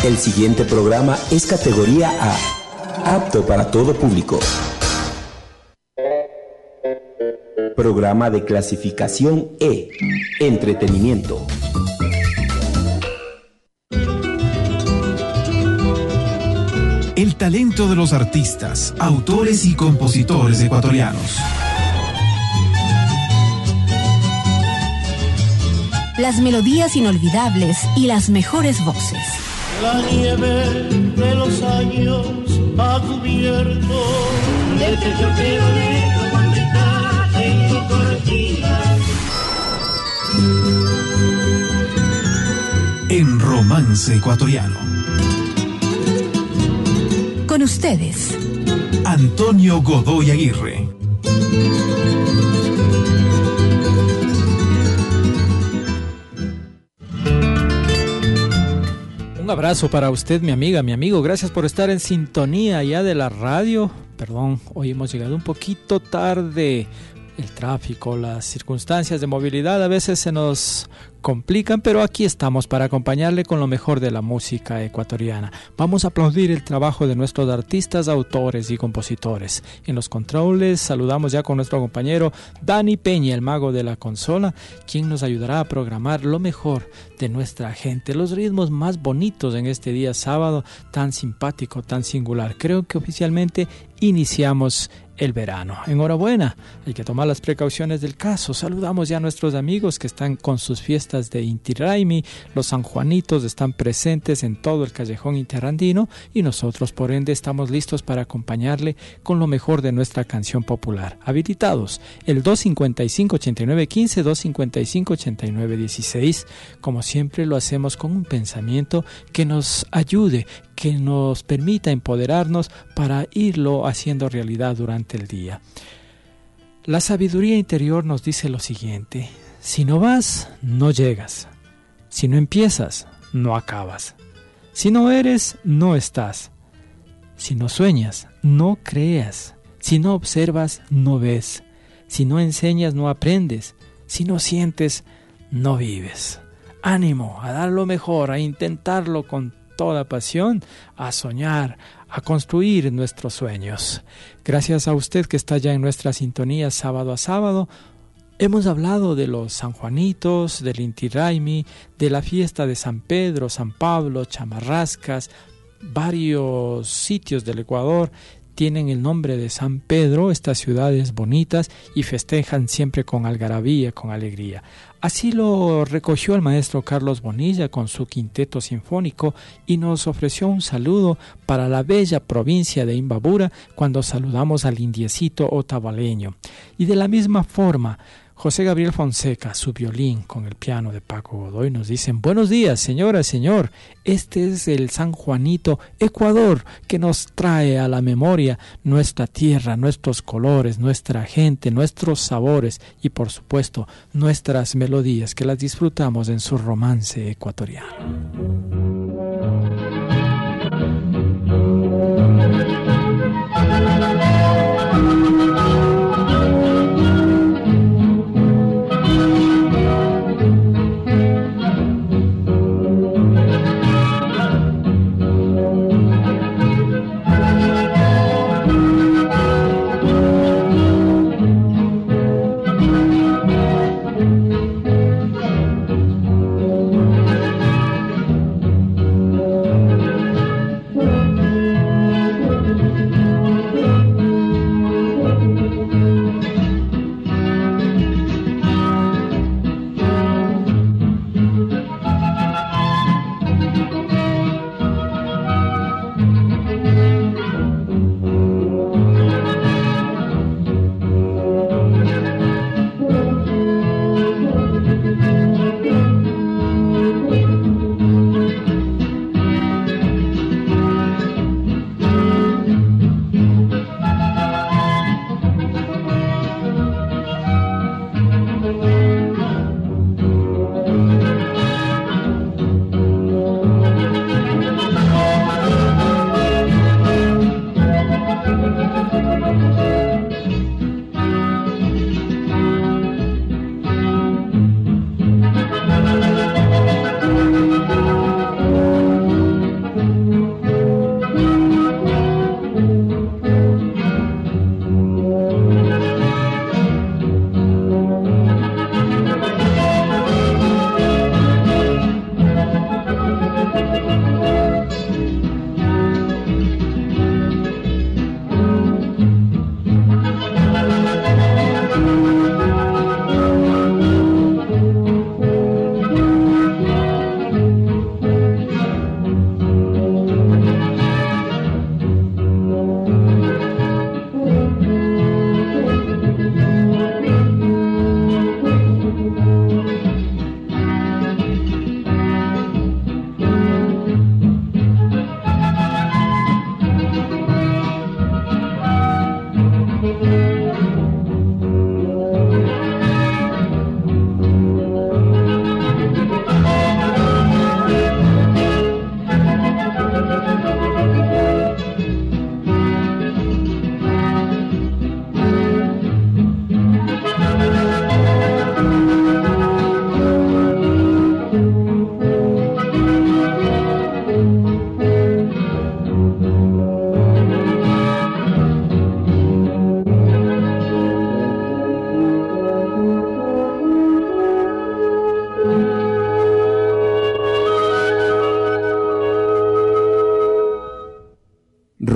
El siguiente programa es categoría A, apto para todo público. Programa de clasificación E, entretenimiento. El talento de los artistas, autores y compositores ecuatorianos. Las melodías inolvidables y las mejores voces. La nieve de los años ha cubierto el techo que bonito cuando está en tu cortina. En Romance Ecuatoriano. Con ustedes, Antonio Godoy Aguirre. Un abrazo para usted, mi amiga, mi amigo. Gracias por estar en sintonía ya de la radio. Perdón, hoy hemos llegado un poquito tarde. El tráfico, las circunstancias de movilidad a veces se nos complican, pero aquí estamos para acompañarle con lo mejor de la música ecuatoriana. Vamos a aplaudir el trabajo de nuestros artistas, autores y compositores. En los controles saludamos ya con nuestro compañero Dani Peña, el mago de la consola, quien nos ayudará a programar lo mejor de nuestra gente, los ritmos más bonitos en este día sábado tan simpático, tan singular. Creo que oficialmente iniciamos el verano. Enhorabuena, hay que tomar las precauciones del caso. Saludamos ya a nuestros amigos que están con sus fiestas de Inti Raymi. Los sanjuanitos están presentes en todo el callejón interandino y nosotros por ende estamos listos para acompañarle con lo mejor de nuestra canción popular. Habilitados el 255-8915, 255-8916. Como siempre lo hacemos con un pensamiento que nos ayude, que nos permita empoderarnos para irlo haciendo realidad durante el día. La sabiduría interior nos dice lo siguiente: si no vas, no llegas. Si no empiezas, no acabas. Si no eres, no estás. Si no sueñas, no creas. Si no observas, no ves. Si no enseñas, no aprendes. Si no sientes, no vives. Ánimo a dar lo mejor, a intentarlo con toda pasión, a soñar, a construir nuestros sueños. Gracias a usted que está ya en nuestra sintonía sábado a sábado. Hemos hablado de los sanjuanitos, del Inti Raymi, de la fiesta de San Pedro, San Pablo, Chamarrascas. Varios sitios del Ecuador tienen el nombre de San Pedro, estas ciudades bonitas, y festejan siempre con algarabía, con alegría. Así lo recogió el maestro Carlos Bonilla con su quinteto sinfónico y nos ofreció un saludo para la bella provincia de Imbabura cuando saludamos al indiecito otavaleño. Y de la misma forma, José Gabriel Fonseca, su violín con el piano de Paco Godoy, nos dicen: buenos días, señora, señor. Este es el San Juanito Ecuador que nos trae a la memoria nuestra tierra, nuestros colores, nuestra gente, nuestros sabores y, por supuesto, nuestras melodías que las disfrutamos en su romance ecuatoriano.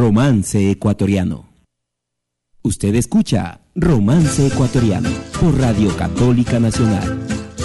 Romance Ecuatoriano. Usted escucha Romance Ecuatoriano por Radio Católica Nacional.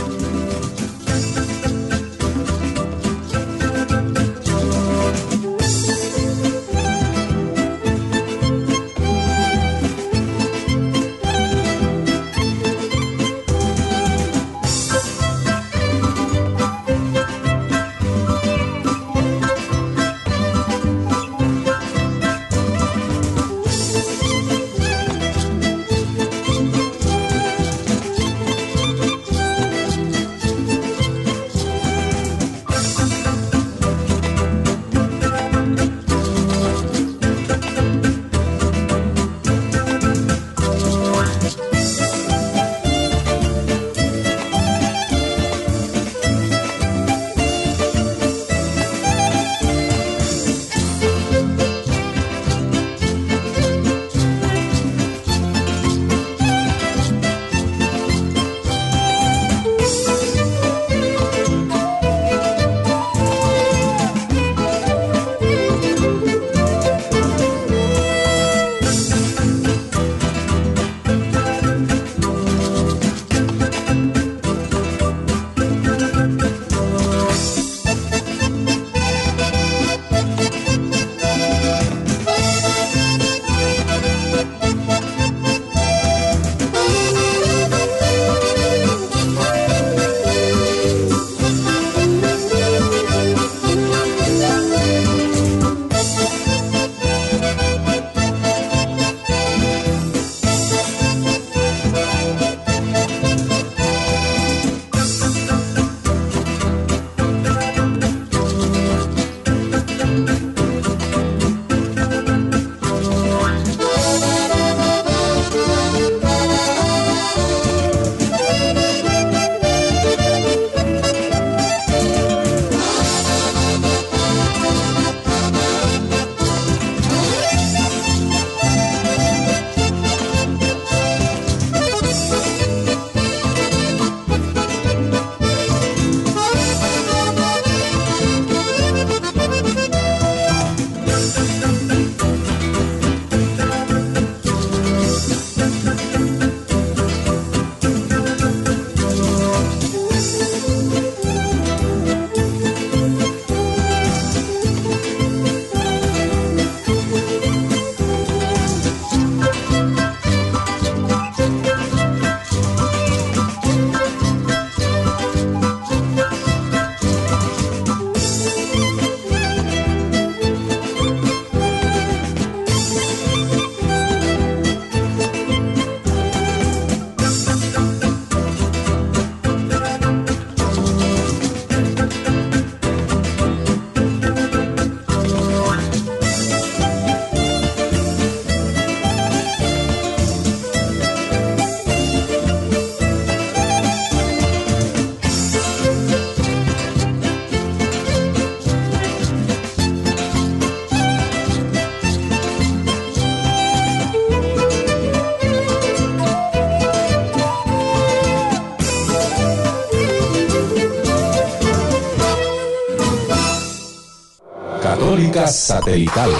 Católica Satelital.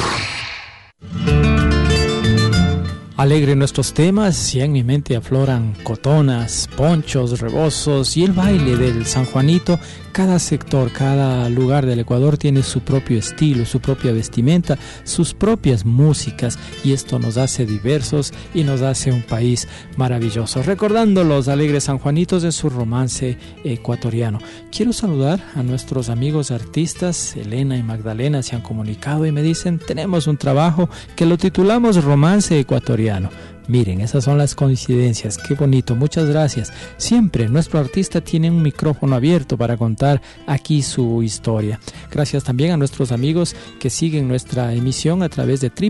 Alegre nuestros temas y en mi mente afloran cotonas, ponchos, rebozos y el baile del San Juanito. Cada sector, cada lugar del Ecuador tiene su propio estilo, su propia vestimenta, sus propias músicas, y esto nos hace diversos y nos hace un país maravilloso. Recordando los alegres sanjuanitos de su romance ecuatoriano. Quiero saludar a nuestros amigos artistas. Elena y Magdalena se han comunicado y me dicen: tenemos un trabajo que lo titulamos Romance Ecuatoriano. Miren, esas son las coincidencias, qué bonito, muchas gracias. Siempre nuestro artista tiene un micrófono abierto para contar aquí su historia. Gracias también a nuestros amigos que siguen nuestra emisión a través de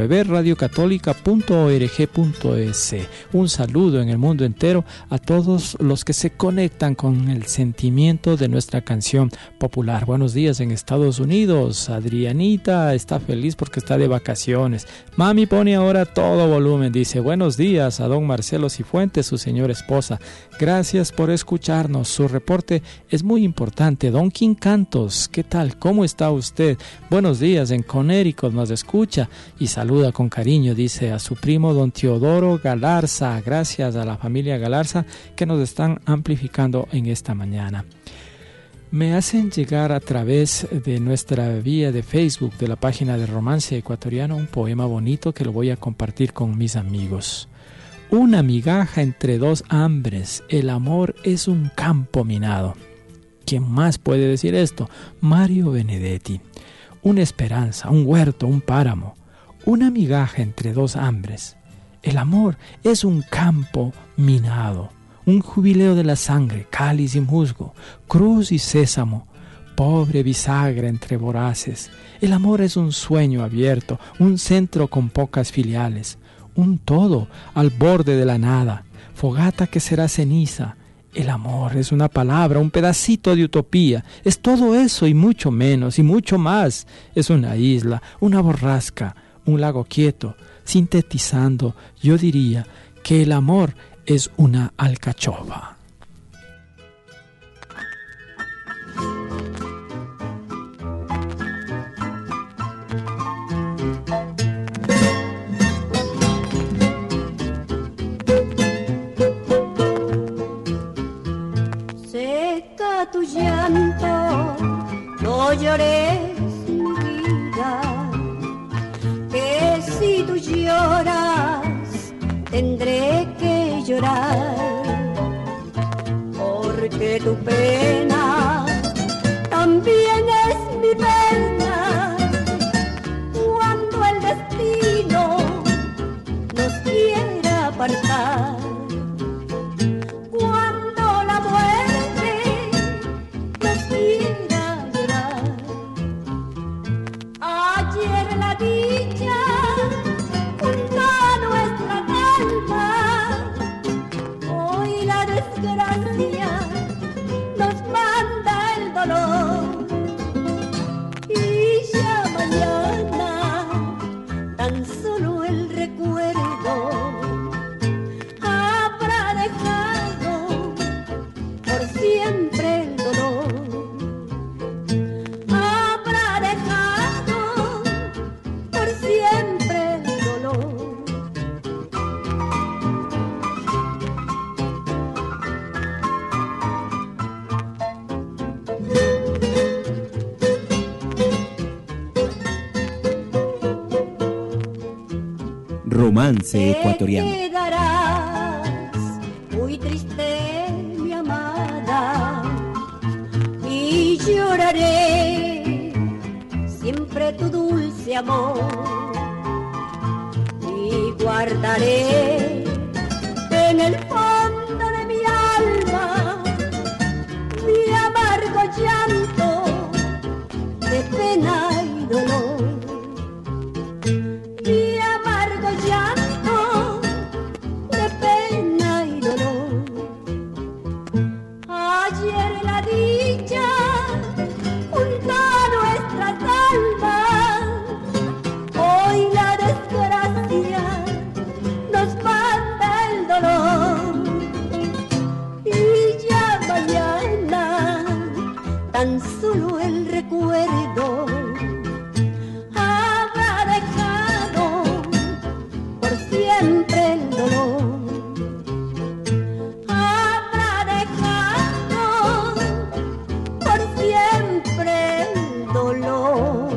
www.radiocatólica.org.es. Un saludo en el mundo entero a todos los que se conectan con el sentimiento de nuestra canción popular. Buenos días en Estados Unidos. Adrianita está feliz porque está de vacaciones. Mami pone ahora todo volumen, dice. Buenos días a don Marcelo Cifuentes, su señora esposa. Gracias por escucharnos. Su reporte es muy importante. Don Quincantos, ¿qué tal? ¿Cómo está usted? Buenos días, en Connecticut nos escucha y saluda con cariño, dice a su primo don Teodoro Galarza. Gracias a la familia Galarza que nos están amplificando en esta mañana. Me hacen llegar a través de nuestra vía de Facebook, de la página de Romance Ecuatoriano, un poema bonito que lo voy a compartir con mis amigos. Una migaja entre dos hambres, el amor es un campo minado. ¿Quién más puede decir esto? Mario Benedetti. Una esperanza, un huerto, un páramo. Una migaja entre dos hambres. El amor es un campo minado. Un jubileo de la sangre, cáliz y musgo, cruz y sésamo, pobre bisagra entre voraces. El amor es un sueño abierto, un centro con pocas filiales, un todo al borde de la nada, fogata que será ceniza. El amor es una palabra, un pedacito de utopía, es todo eso y mucho menos y mucho más. Es una isla, una borrasca, un lago quieto. Sintetizando, yo diría que el amor es una alcachofa. Seca tu llanto, no llores mi vida, que si tú lloras tendré que llorar, porque tu pena también es mi pena, cuando el destino nos quiera apartar, cuando la muerte nos quiera llorar. Ayer la dicha desgracia nos manda el dolor, y ya mañana tan solo el recuerdo habrá dejado por siempre el dolor, habrá dejado por siempre el dolor. Romance Ecuatoriano. Te quedarás muy triste, mi amada, y lloraré siempre tu dulce amor, y guardaré en el fondo de mi alma mi amargo llanto de pena y dolor. Llanto de pena y dolor. Ayer la dicha juntó nuestras almas, hoy la desgracia nos manda el dolor, y ya mañana tan solo el recuerdo siempre el dolor, habrá dejado por siempre el dolor.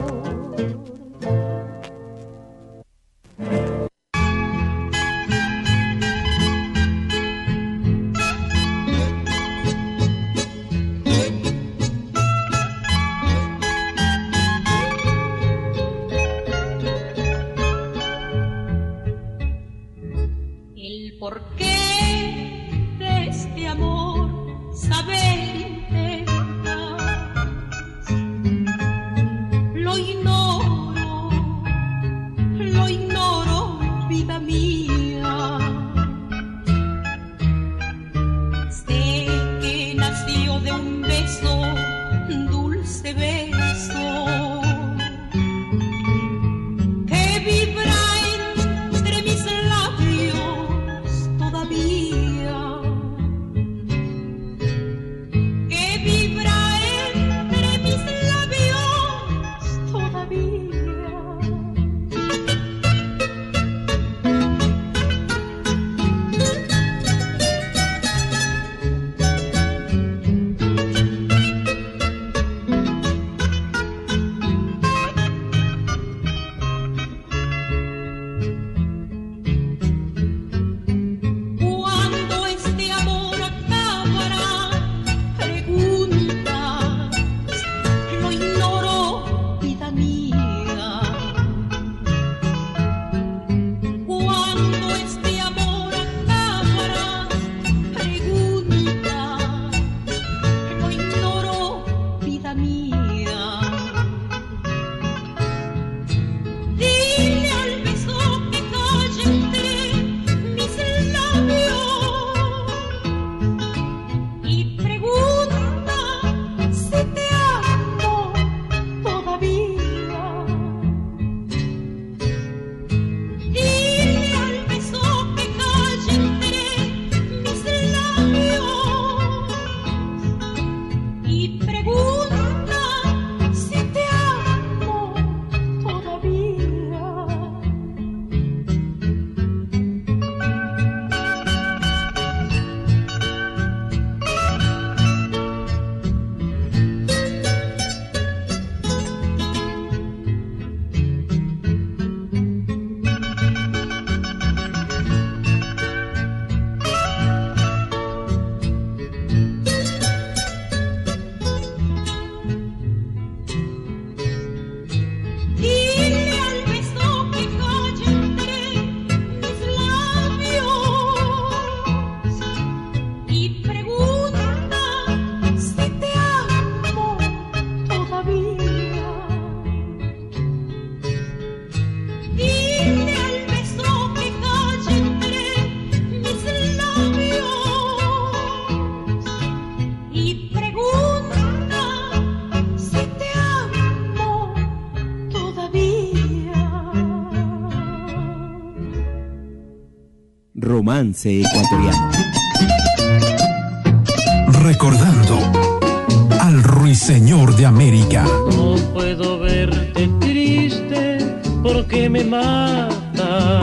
¿Por qué de este amor saber intentas? Lo ignoro, vida mía. Sé que nació de un beso, dulce beso, que vibra entre mis labios Romance ecuatoriano. Recordando al Ruiseñor de América. No puedo verte triste porque me mata.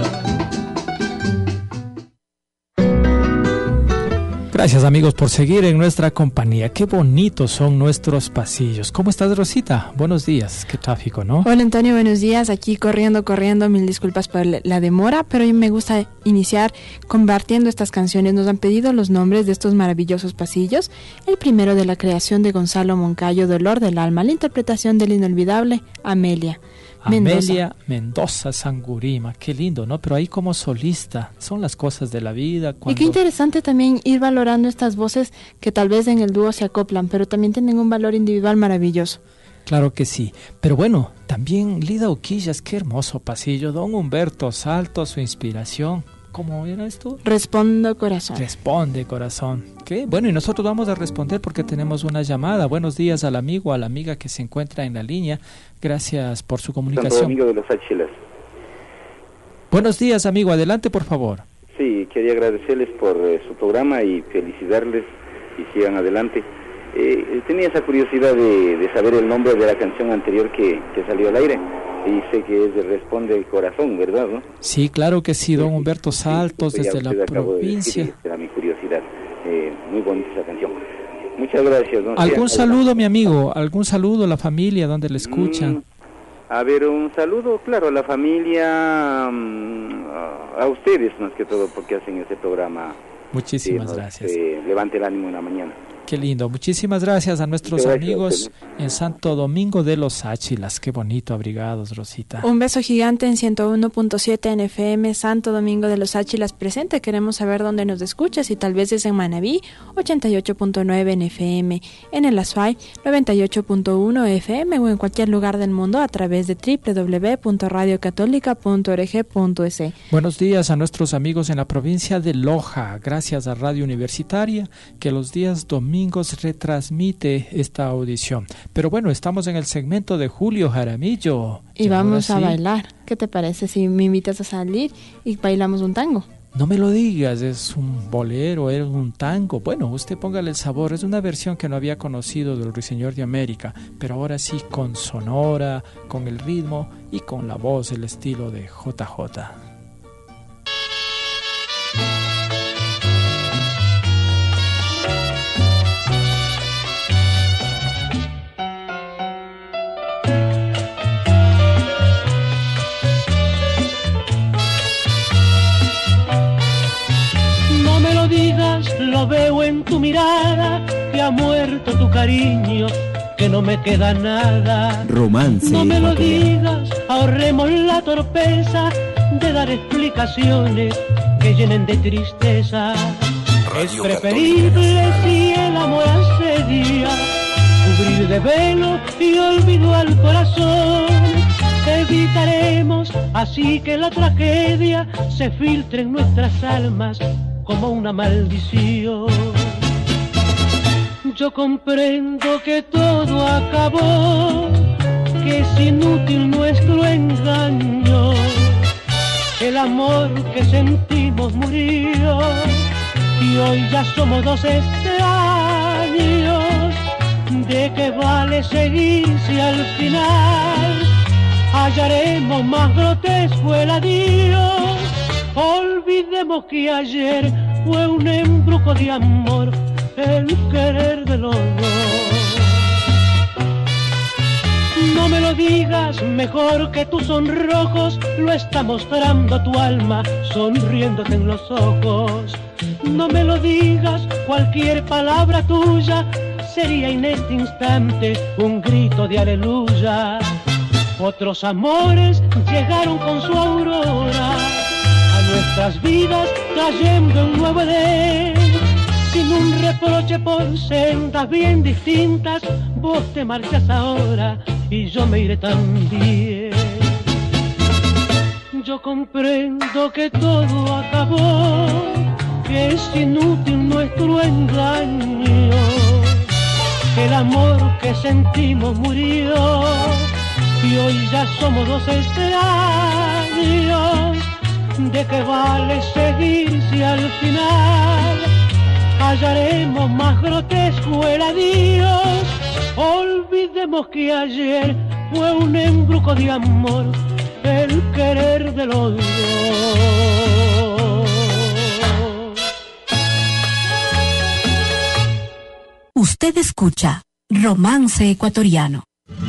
Gracias amigos por seguir en nuestra compañía. Qué bonitos son nuestros pasillos. ¿Cómo estás, Rosita? Buenos días. Qué tráfico, ¿no? Hola Antonio, buenos días. Aquí corriendo. Mil disculpas por la demora, pero a mí me gusta iniciar compartiendo estas canciones. Nos han pedido los nombres de estos maravillosos pasillos. El primero de la creación de Gonzalo Moncayo, Dolor del Alma. La interpretación del inolvidable Amelia Mendoza Sangurima. Qué lindo, ¿no? Pero ahí como solista, son las cosas de la vida. Y qué interesante también ir valorando estas voces que tal vez en el dúo se acoplan, pero también tienen un valor individual maravilloso. Claro que sí. Pero bueno, también Lida Uquillas, qué hermoso pasillo. Don Humberto Salto, su inspiración. ¿Cómo era esto? Responde corazón. Responde corazón. ¿Qué? Bueno, y nosotros vamos a responder porque tenemos una llamada. Buenos días al amigo, a la amiga que se encuentra en la línea. Gracias por su comunicación. Santo Domingo de los Áchilas. Buenos días, amigo. Adelante, por favor. Sí, quería agradecerles por su programa y felicitarles y sigan adelante. Tenía esa curiosidad de saber el nombre de la canción anterior que salió al aire. Y sé que es de Responde el Corazón, ¿verdad? ¿No? Sí, claro que sí, don Humberto Saltos, sí, desde la provincia. De era mi curiosidad. Muy bonita esa canción. Muchas gracias. ¿No? ¿Algún saludo, mi amigo? ¿Algún saludo a la familia donde le escuchan? A ver, un saludo, claro, a la familia, a ustedes más que todo, porque hacen este programa. Muchísimas gracias. Levante el ánimo en la mañana. Qué lindo. Muchísimas gracias a nuestros amigos en Santo Domingo de los Áchilas. Qué bonito, abrigados, Rosita. Un beso gigante en 101.7 en FM, Santo Domingo de los Áchilas presente. Queremos saber dónde nos escuchas y tal vez es en Manabí, 88.9 en FM, en el Azuay, 98.1 FM o en cualquier lugar del mundo a través de www.radiocatólica.org.es. Buenos días a nuestros amigos en la provincia de Loja. Gracias a Radio Universitaria que los días domingos retransmite esta audición. Pero bueno, estamos en el segmento de Julio Jaramillo. Y vamos a bailar. ¿Qué te parece si me invitas a salir y bailamos un tango? No me lo digas, es un bolero, es un tango. Bueno, usted póngale el sabor. Es una versión que no había conocido del Ruiseñor de América, pero ahora sí con sonora, con el ritmo y con la voz, el estilo de JJ. Lo veo en tu mirada, que ha muerto tu cariño, que no me queda nada. Romance no me lo ecuatoriano. digas, ahorremos la torpeza de dar explicaciones que llenen de tristeza. Es preferible si el amor asedia, cubrir de velo y olvido al corazón. Evitaremos así que la tragedia se filtre en nuestras almas como una maldición. Yo comprendo que todo acabó, que es inútil nuestro engaño. El amor que sentimos murió y hoy ya somos dos extraños. ¿De qué vale seguir si al final hallaremos más grotesco el adiós? Olvidemos que ayer fue un embrujo de amor, el querer de los dos. No me lo digas, mejor que tus sonrojos lo está mostrando tu alma, sonriéndote en los ojos. No me lo digas, cualquier palabra tuya sería en este instante un grito de aleluya. Otros amores llegaron con su aurora a nuestras vidas, trayendo un nuevo Edén. Sin un reproche por sendas bien distintas, vos te marchas ahora y yo me iré también. Yo comprendo que todo acabó, que es inútil nuestro engaño. El amor que sentimos murió y hoy ya somos dos extraños. ¿De qué vale seguir si al final hallaremos más grotesco el adiós? Olvidemos que ayer fue un embrujo de amor el querer de los dos. Usted escucha Romance Ecuatoriano.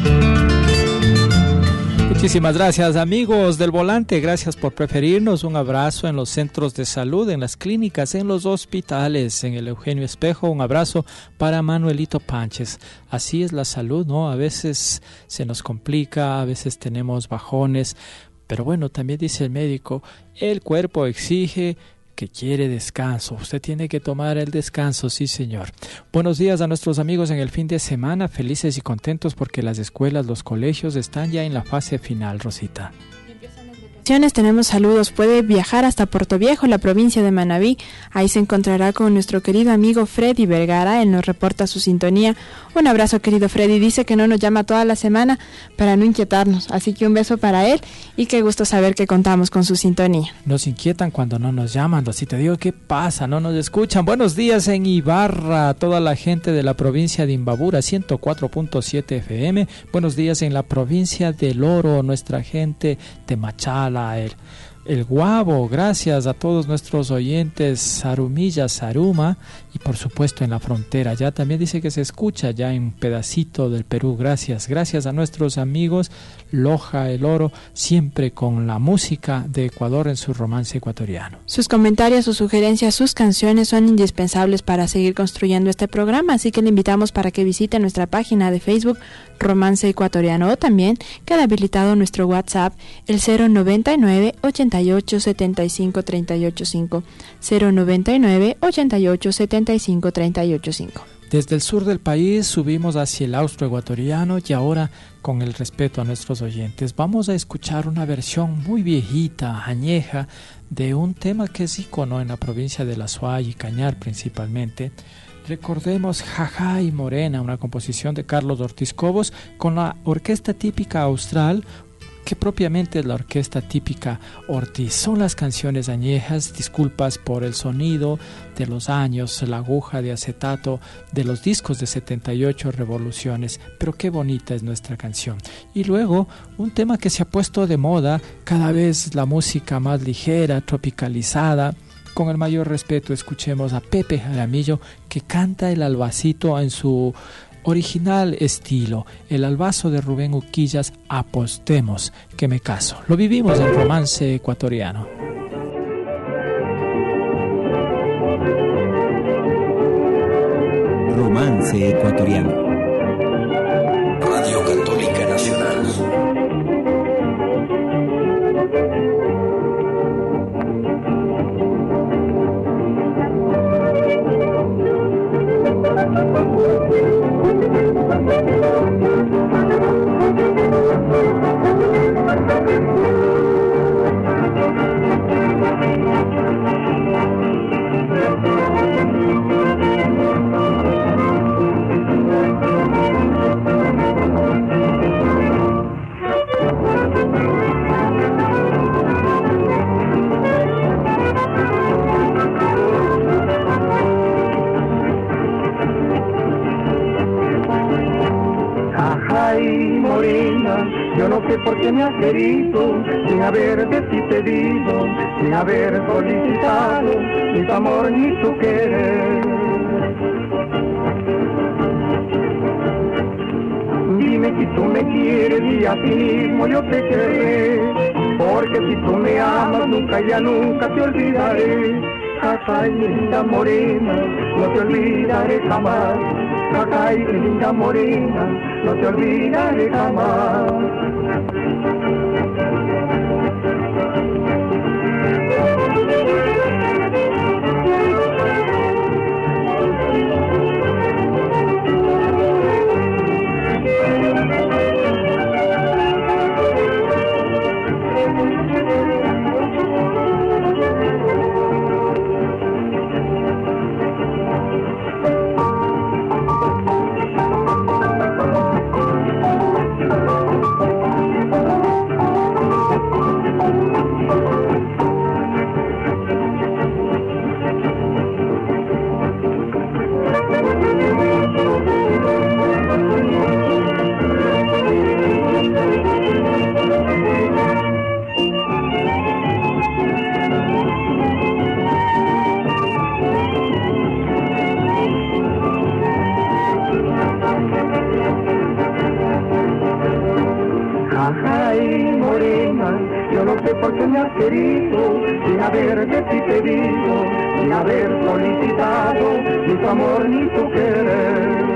Muchísimas gracias, amigos del Volante, gracias por preferirnos. Un abrazo en los centros de salud, en las clínicas, en los hospitales, en el Eugenio Espejo. Un abrazo para Manuelito Pánchez. Así es la salud, ¿no? A veces se nos complica, a veces tenemos bajones, pero bueno, también dice el médico, el cuerpo exige que quiere descanso. Usted tiene que tomar el descanso, sí señor. Buenos días a nuestros amigos en el fin de semana, felices y contentos porque las escuelas, los colegios están ya en la fase final, Rosita. Tenemos saludos, puede viajar hasta Puerto Viejo, la provincia de Manabí. Ahí se encontrará con nuestro querido amigo Freddy Vergara, él nos reporta su sintonía. Un abrazo, querido Freddy, dice que no nos llama toda la semana para no inquietarnos, así que un beso para él y qué gusto saber que contamos con su sintonía. Nos inquietan cuando no nos llaman, así te digo, ¿qué pasa? No nos escuchan. Buenos días en Ibarra, toda la gente de la provincia de Imbabura, 104.7 FM. Buenos días en la provincia del Oro, nuestra gente de Machala, el Guabo, gracias a todos nuestros oyentes, Sarumilla, Saruma y por supuesto en la frontera, ya también dice que se escucha ya en un pedacito del Perú, gracias a nuestros amigos Loja, el Oro, siempre con la música de Ecuador en su romance ecuatoriano. Sus comentarios, sus sugerencias, sus canciones son indispensables para seguir construyendo este programa, así que le invitamos para que visite nuestra página de Facebook Romance Ecuatoriano o también queda habilitado nuestro WhatsApp el 099 88 75 385 099 88 75 385. Desde el sur del país subimos hacia el austroecuatoriano y ahora, con el respeto a nuestros oyentes, vamos a escuchar una versión muy viejita, añeja, de un tema que es ícono en la provincia de La Suay y Cañar principalmente. Recordemos Jajá y Morena, una composición de Carlos Ortiz Cobos con la orquesta típica austral, que propiamente es la orquesta típica Ortiz. Son las canciones añejas, disculpas por el sonido de los años, la aguja de acetato de los discos de 78 revoluciones, pero qué bonita es nuestra canción. Y luego un tema que se ha puesto de moda, cada vez la música más ligera, tropicalizada. Con el mayor respeto escuchemos a Pepe Jaramillo que canta el albacito en su original estilo, el albazo de Rubén Uquillas, Apostemos que me caso. Lo vivimos en Romance Ecuatoriano. Romance Ecuatoriano. Radio Católica Nacional. Porque me has querido, sin haber de ti pedido, sin haber solicitado, ni tu amor ni tu querer. Dime si tú me quieres y a ti mismo yo te querré, porque si tú me amas nunca ya nunca te olvidaré. Ay, linda morena, no te olvidaré jamás. Ay, linda morena, no te olvidaré jamás. Ajay, morena, yo no sé por qué me has querido, sin haber de ti pedido, sin haber solicitado ni tu amor ni tu querer.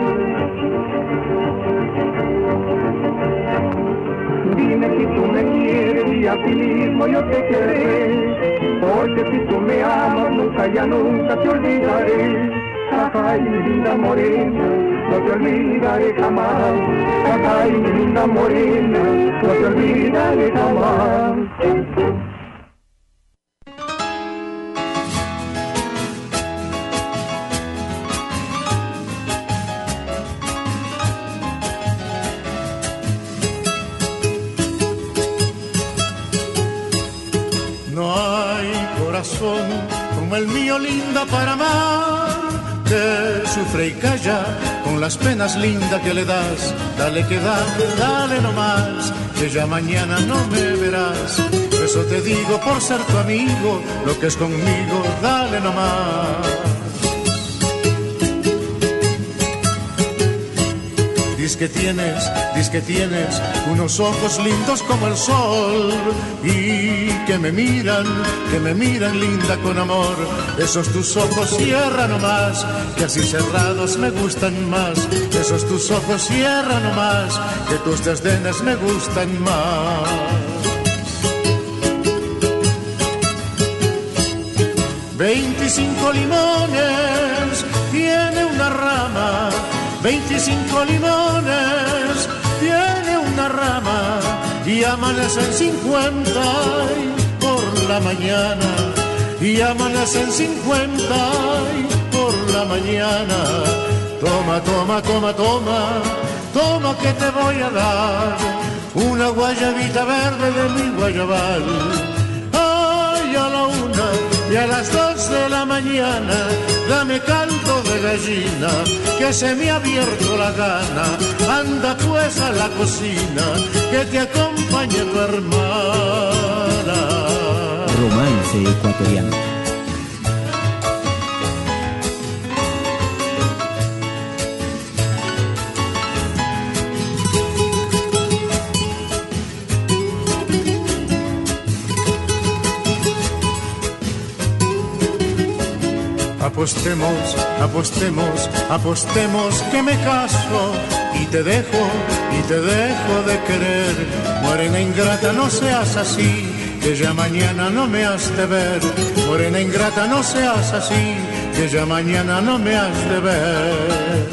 Dime si tú me quieres y a ti mismo yo te querré, porque si tú me amas nunca ya nunca te olvidaré. Ay, mi linda morena, no te olvidaré jamás. Ay, mi linda morena, no te olvidaré jamás. No hay corazón como el mío, linda, para amar, que sufre y calla con las penas, linda, que le das. Dale que dale nomás, que ya mañana no me verás. Eso te digo por ser tu amigo, lo que es conmigo, dale nomás. Diz que tienes unos ojos lindos como el sol y que me miran, linda, con amor. Esos tus ojos cierra nomás, que así cerrados me gustan más. Esos tus ojos cierra nomás, que tus desdenes me gustan más. 25 limones tiene una rama, 25 limones tiene una rama, y amanecen 50 por la mañana, y amanecen 50 por la mañana. Toma, toma, toma, toma, toma que te voy a dar una guayabita verde de mi guayabal. Ay, a la 1 y a las 2 de la mañana, dame caldo de gallina, que se me ha abierto la gana. Anda pues a la cocina, que te acompañe tu hermana. Romance ecuatoriano. Apostemos, apostemos, apostemos que me caso y te dejo de querer. Morena ingrata, no seas así, que ya mañana no me has de ver. Morena ingrata, no seas así, que ya mañana no me has de ver.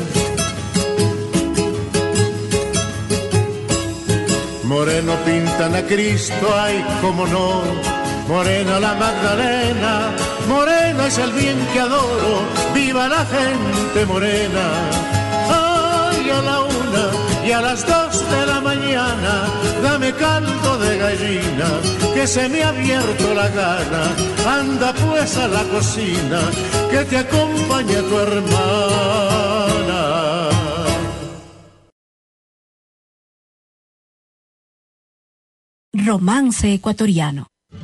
Moreno pintan a Cristo, ay, cómo no. Morena la Magdalena, morena es el bien que adoro. Viva la gente morena. Ay, a la 1 y a las 2 de la mañana, dame caldo de gallina, que se me ha abierto la gana. Anda pues a la cocina, que te acompañe tu hermana. Romance ecuatoriano.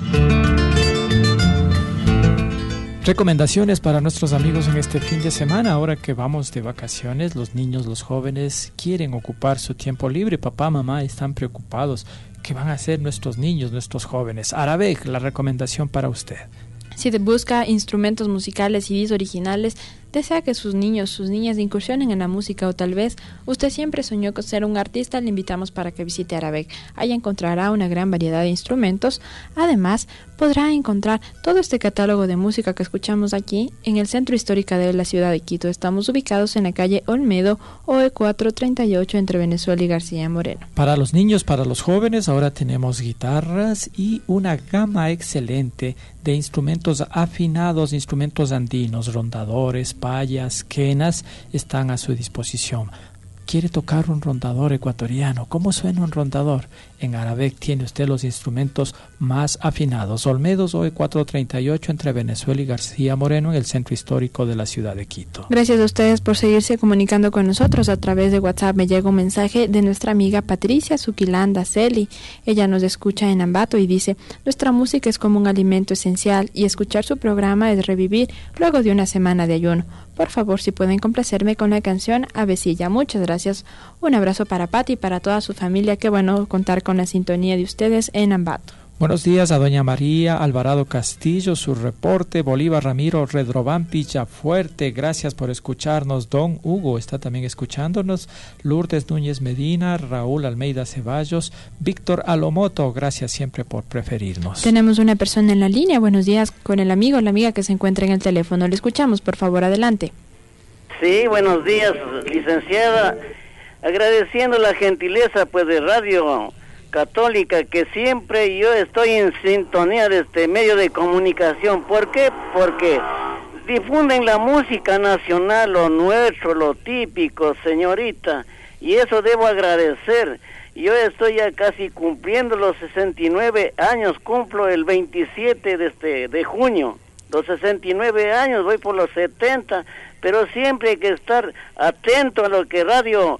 Recomendaciones para nuestros amigos en este fin de semana. Ahora que vamos de vacaciones, los niños, los jóvenes quieren ocupar su tiempo libre. Papá, mamá están preocupados. ¿Qué van a hacer nuestros niños, nuestros jóvenes? Aravec, la recomendación para usted. Si te busca instrumentos musicales, CDs originales, desea que sus niños, sus niñas incursionen en la música, o tal vez usted siempre soñó con ser un artista, le invitamos para que visite Aravec. Ahí encontrará una gran variedad de instrumentos. Además, podrá encontrar todo este catálogo de música que escuchamos aquí en el centro histórico de la ciudad de Quito. Estamos ubicados en la calle Olmedo, OE 438, entre Venezuela y García Moreno. Para los niños, para los jóvenes, ahora tenemos guitarras y una gama excelente de instrumentos afinados, instrumentos andinos, rondadores, payas, quenas, están a su disposición. ¿Quiere tocar un rondador ecuatoriano? ¿Cómo suena un rondador? En Aravec tiene usted los instrumentos más afinados. Olmedos, OE 438, entre Venezuela y García Moreno, en el centro histórico de la ciudad de Quito. Gracias a ustedes por seguirse comunicando con nosotros. A través de WhatsApp me llega un mensaje de nuestra amiga Patricia Zuquilanda Celi. Ella nos escucha en Ambato y dice: nuestra música es como un alimento esencial y escuchar su programa es revivir luego de una semana de ayuno. Por favor, si pueden complacerme con la canción Avecilla. Muchas gracias. Un abrazo para Pati y para toda su familia. Qué bueno contar con la sintonía de ustedes en Ambato. Buenos días a doña María Alvarado Castillo, su reporte. Bolívar Ramiro Redrobán Pichafuerte, gracias por escucharnos. Don Hugo está también escuchándonos. Lourdes Núñez Medina, Raúl Almeida Ceballos, Víctor Alomoto, gracias siempre por preferirnos. Tenemos una persona en la línea. Buenos días con el amigo o la amiga que se encuentra en el teléfono. Le escuchamos, por favor, adelante. Sí, buenos días, licenciada. Agradeciendo la gentileza pues de Radio Católica, que siempre yo estoy en sintonía de este medio de comunicación. ¿Por qué? Porque difunden la música nacional, lo nuestro, lo típico, señorita, y eso debo agradecer. Yo estoy ya casi cumpliendo los 69 años, cumplo el 27 de junio, los 69 años, voy por los 70, pero siempre hay que estar atento a lo que Radio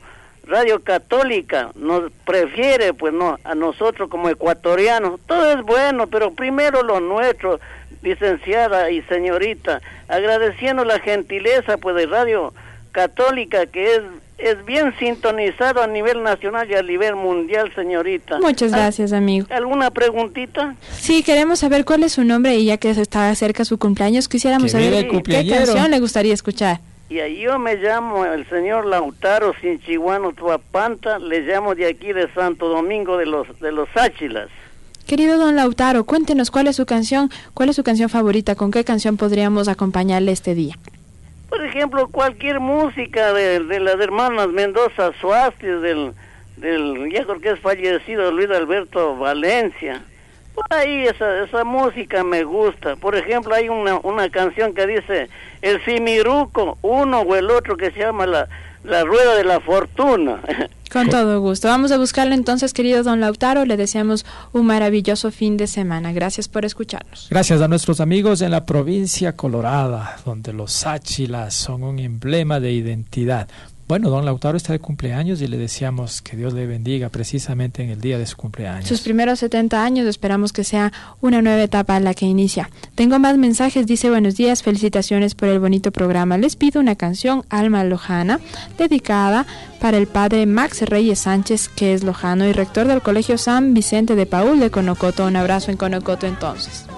Católica nos prefiere, pues no, a nosotros como ecuatorianos. Todo es bueno, pero primero lo nuestro, licenciada y señorita, agradeciendo la gentileza pues de Radio Católica, que es bien sintonizado a nivel nacional y a nivel mundial, señorita. Muchas gracias, amigo. ¿Alguna preguntita? Sí, queremos saber cuál es su nombre, y ya que está cerca su cumpleaños, quisiéramos saber qué canción le gustaría escuchar. Y ahí yo me llamo el señor Lautaro Sinchihuano Tuapanta, le llamo de aquí de Santo Domingo de los Áchilas. Querido don Lautaro, cuéntenos cuál es su canción favorita, con qué canción podríamos acompañarle este día. Por ejemplo, cualquier música de las hermanas Mendoza Suárez, del ya creo que es fallecido Luis Alberto Valencia. Por ahí esa música me gusta. Por ejemplo, hay una canción que dice el Simiruco, uno o el otro, que se llama la Rueda de la Fortuna. Con todo gusto. Vamos a buscarlo entonces, querido don Lautaro. Le deseamos un maravilloso fin de semana. Gracias por escucharnos. Gracias a nuestros amigos en la provincia colorada, donde los Áchilas son un emblema de identidad. Bueno, don Lautaro está de cumpleaños y le deseamos que Dios le bendiga precisamente en el día de su cumpleaños. Sus primeros 70 años, esperamos que sea una nueva etapa la que inicia. Tengo más mensajes, dice: buenos días, felicitaciones por el bonito programa. Les pido una canción, Alma Lojana, dedicada para el padre Max Reyes Sánchez, que es lojano y rector del Colegio San Vicente de Paúl de Conocoto. Un abrazo en Conocoto entonces.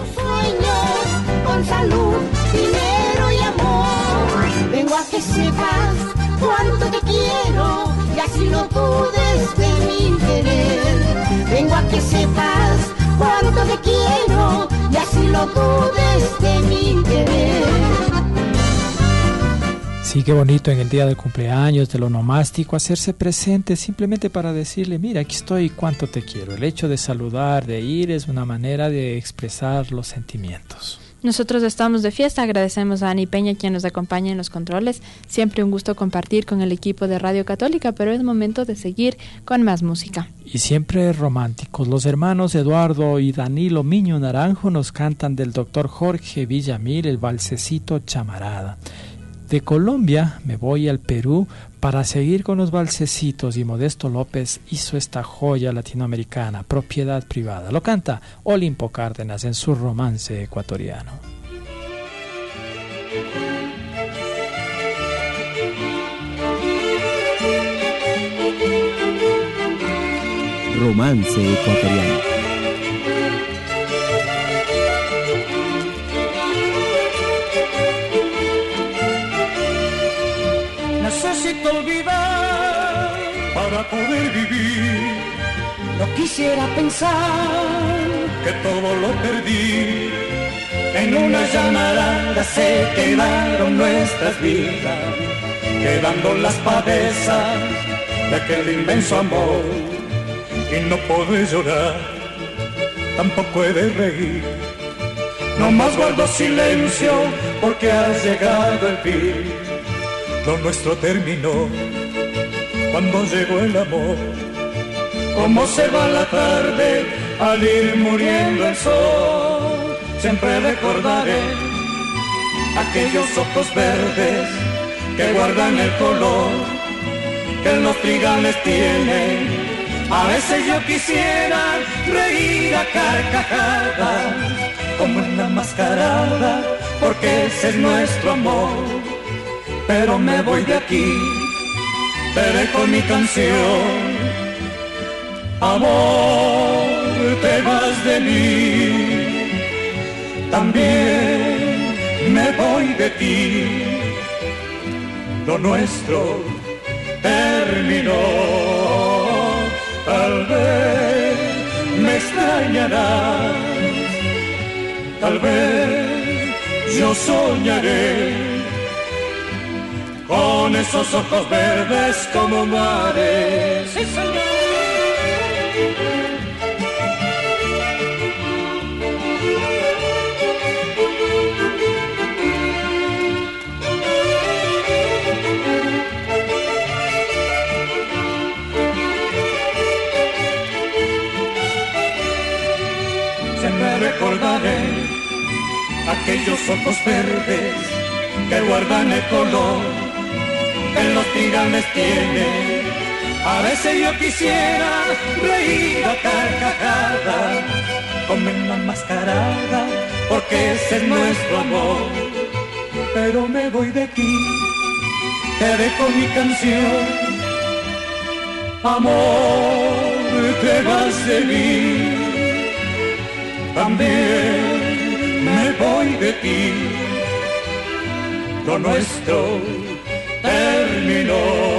Sueños con salud, dinero y amor. Vengo a que sepas cuánto te quiero y así no dudes de mi querer. Vengo a que sepas cuánto te quiero y así no dudes de mi querer. Sí, qué bonito en el día del cumpleaños, del onomástico, hacerse presente simplemente para decirle: mira, aquí estoy, cuánto te quiero. El hecho de saludar, de ir, es una manera de expresar los sentimientos. Nosotros estamos de fiesta, agradecemos a Ani Peña quien nos acompaña en los controles. Siempre un gusto compartir con el equipo de Radio Católica, pero es momento de seguir con más música. Y siempre románticos. Los hermanos Eduardo y Danilo Miño Naranjo nos cantan del doctor Jorge Villamil el valsecito Chamarada. De Colombia me voy al Perú para seguir con los valsecitos, y Modesto López hizo esta joya latinoamericana, Propiedad Privada. Lo canta Olimpo Cárdenas en su Romance Ecuatoriano. Romance Ecuatoriano. Necesito olvidar para poder vivir. No quisiera pensar que todo lo perdí. En una llamarada se quemaron nuestras vidas, quedando las pavesas de aquel inmenso amor. Y no podré llorar, tampoco he de reír. No más guardo silencio porque ha llegado el fin. Lo nuestro terminó cuando llegó el amor. Como se va la tarde al ir muriendo el sol. Siempre recordaré aquellos ojos verdes que guardan el color que los trigales tienen. A veces yo quisiera reír a carcajadas como en la mascarada, porque ese es nuestro amor. Pero me voy de aquí, te dejo mi canción, Amor, te vas de mí, también me voy de ti. Lo nuestro terminó, tal vez me extrañarás, tal vez yo soñaré con esos ojos verdes como mares. ¡Sí, señor! Siempre recordaré aquellos ojos verdes que guardan el color que los tigres tienen. A veces yo quisiera reír a carcajadas, comer una mascarada, porque ese es nuestro amor. Pero me voy de aquí, te dejo mi canción. Amor, te vas de mí, también me voy de ti. Lo nuestro terminó,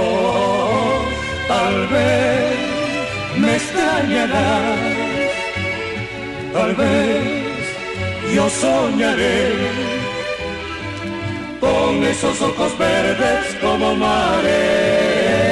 tal vez me extrañarás, tal vez yo soñaré con esos ojos verdes como mares.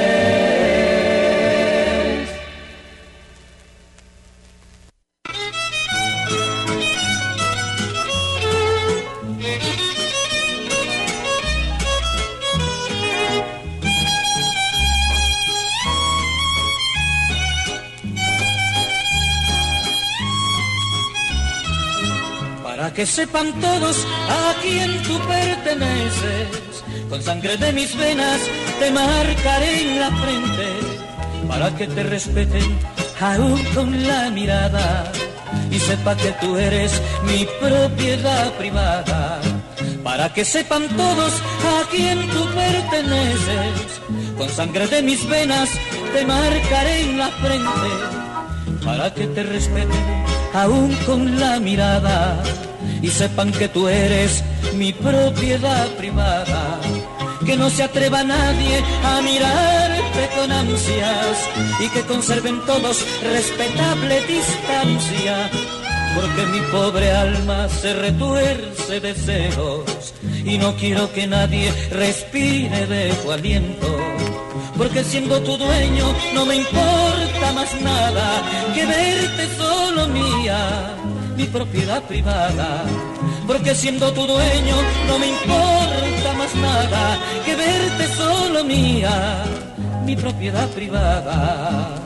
Que sepan todos a quién tú perteneces, con sangre de mis venas te marcaré en la frente, para que te respeten aún con la mirada, y sepa que tú eres mi propiedad privada. Para que sepan todos a quién tú perteneces, con sangre de mis venas te marcaré en la frente, para que te respeten aún con la mirada, y sepan que tú eres mi propiedad privada. Que no se atreva nadie a mirarte con ansias, y que conserven todos respetable distancia, porque mi pobre alma se retuerce de celos, y no quiero que nadie respire de tu aliento. Porque siendo tu dueño no me importa más nada que verte solo mía, mi propiedad privada. Porque siendo tu dueño no me importa más nada que verte solo mía, mi propiedad privada.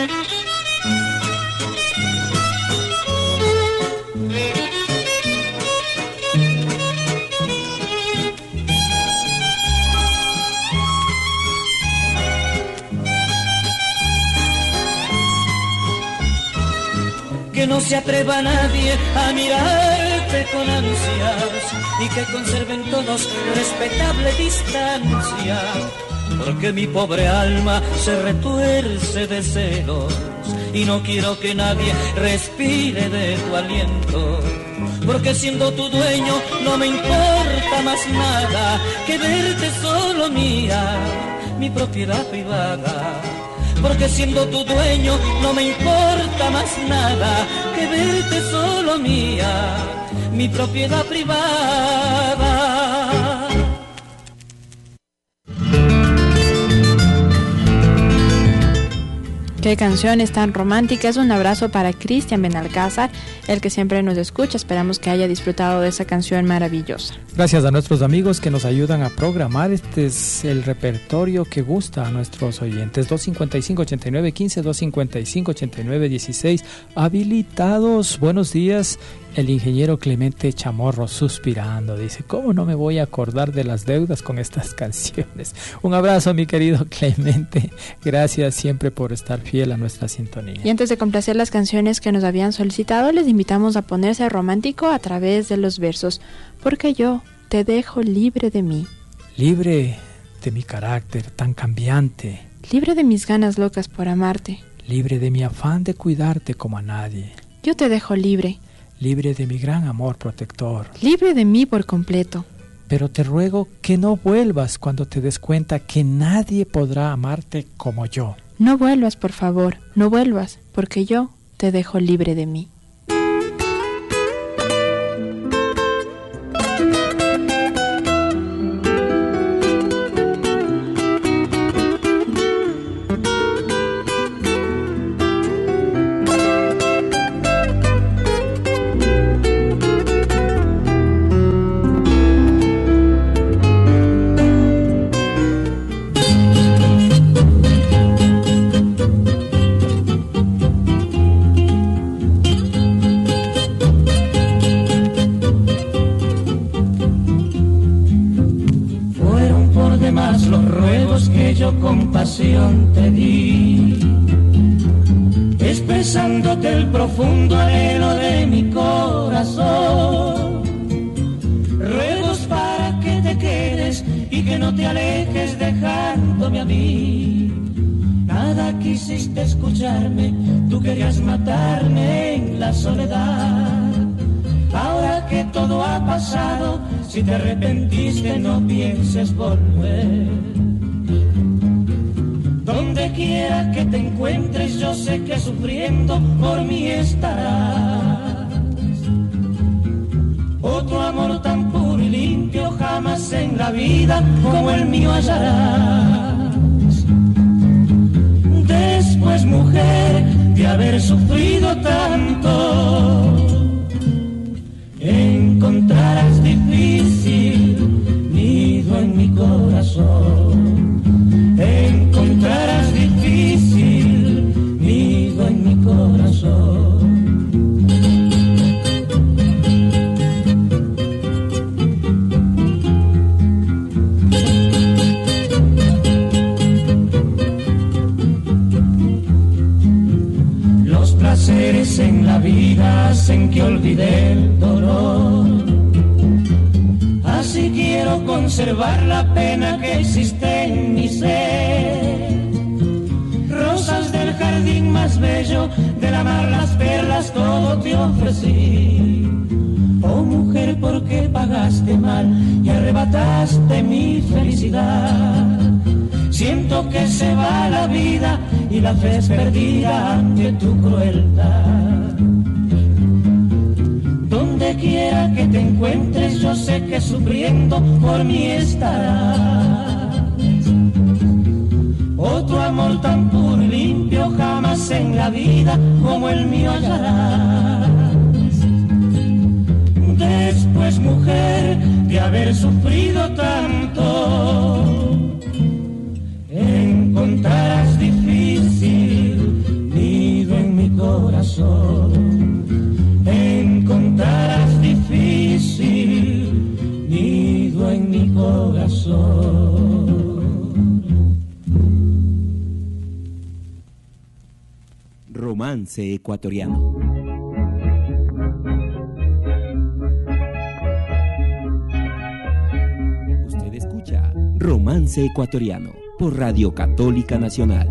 Que no se atreva nadie a mirarte con ansias, y que conserven todos respetable distancia, porque mi pobre alma se retuerce de celos, y no quiero que nadie respire de tu aliento. Porque siendo tu dueño no me importa más nada que verte solo mía, mi propiedad privada. Porque siendo tu dueño no me importa más nada que verte solo mía, mi propiedad privada. Qué canciones tan románticas. Un abrazo para Cristian Benalcázar, el que siempre nos escucha. Esperamos que haya disfrutado de esa canción maravillosa. Gracias a nuestros amigos que nos ayudan a programar. Este es el repertorio que gusta a nuestros oyentes. 255-8915, 255-8916. Habilitados. Buenos días. El ingeniero Clemente Chamorro suspirando, dice, ¿cómo no me voy a acordar de las deudas con estas canciones? Un abrazo, mi querido Clemente. Gracias siempre por estar fiel a nuestra sintonía. Y antes de complacer las canciones que nos habían solicitado, les invitamos a ponerse romántico a través de los versos. Porque yo te dejo libre de mí. Libre de mi carácter tan cambiante. Libre de mis ganas locas por amarte. libre de mi afán de cuidarte como a nadie. Yo te dejo libre. Libre de mi gran amor protector. Libre de mí por completo. Pero te ruego que no vuelvas cuando te des cuenta que nadie podrá amarte como yo. No vuelvas, por favor, no vuelvas, porque yo te dejo libre de mí. Te di, expresándote el profundo anhelo de mi corazón. Ruegos para que te quedes y que no te alejes dejándome a mí. Nada quisiste escucharme, tú querías matarme en la soledad. Ahora que todo ha pasado, si te arrepentiste no pienses volver. Donde quiera que te encuentres, yo sé que sufriendo por mí estarás. Otro amor tan puro y limpio jamás en la vida como el mío hallarás. Después, mujer, de haber sufrido tanto, encontrarás difícil nido en mi corazón. Encontrarás difícil nido en mi corazón. Los placeres en la vida hacen que olvide el dolor. Así quiero conservar la pena que existe en mi ser. Rosas del jardín más bello, de la mar las perlas, todo te ofrecí. Oh mujer, ¿por qué pagaste mal y arrebataste mi felicidad? Siento que se va la vida y la fe es perdida ante tu crueldad. Donde quiera que te encuentres, yo sé que sufriendo por mí estarás. Otro amor tan puro y limpio jamás en la vida como el mío hallarás. Después, mujer, de haber sufrido tanto, encontrarás difícil nido en mi corazón. Encontrarás difícil nido en mi corazón. Romance ecuatoriano. Usted escucha Romance ecuatoriano por Radio Católica Nacional.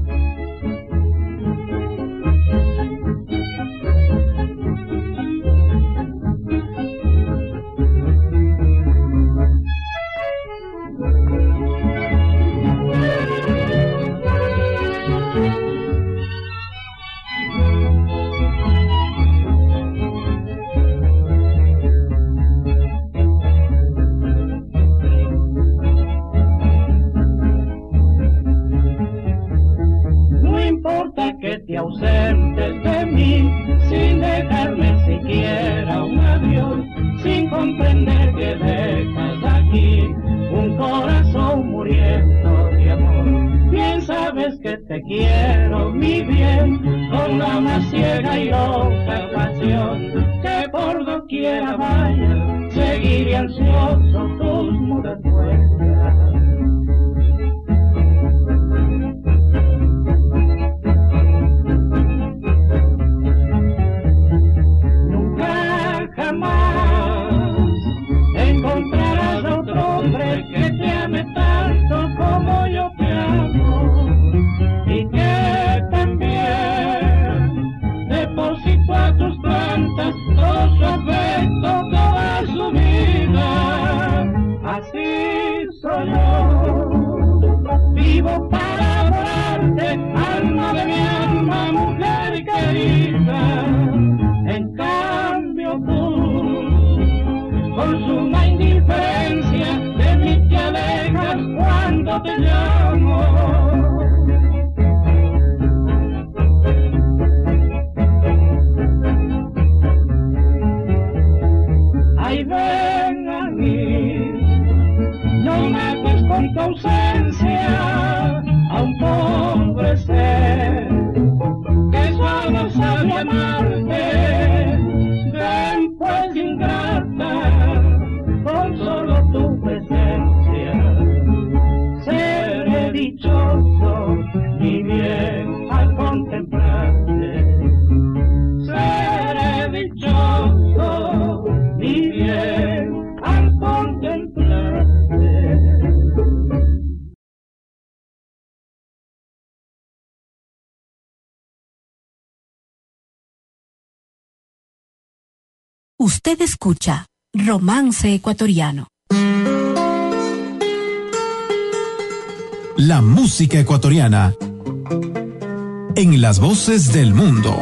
Ausentes de mí, sin dejarme siquiera un adiós, sin comprender que dejas aquí un corazón muriendo de amor. Bien sabes que te quiero, mi bien, con la más ciega y loca pasión, que por doquiera vaya, seguiré ansioso tus mudas huellas. Tanto como yo te amo y que también cuentas todo su afecto, toda su vida. Así soy yo, vivo para adorarte, alma de mi alma, mujer querida. En cambio tú, con suma indiferencia, de mí te alejas cuando te llamo. Ay, ven a mí, no mates con tu ausencia a un pobre ser que solo sabe amarte. Ven pues ingrata, con solo tu presencia seré dichoso y bien al contemplarte. Seré dichoso y bien al contemplarte. Usted escucha Romance Ecuatoriano. La música ecuatoriana en las voces del mundo.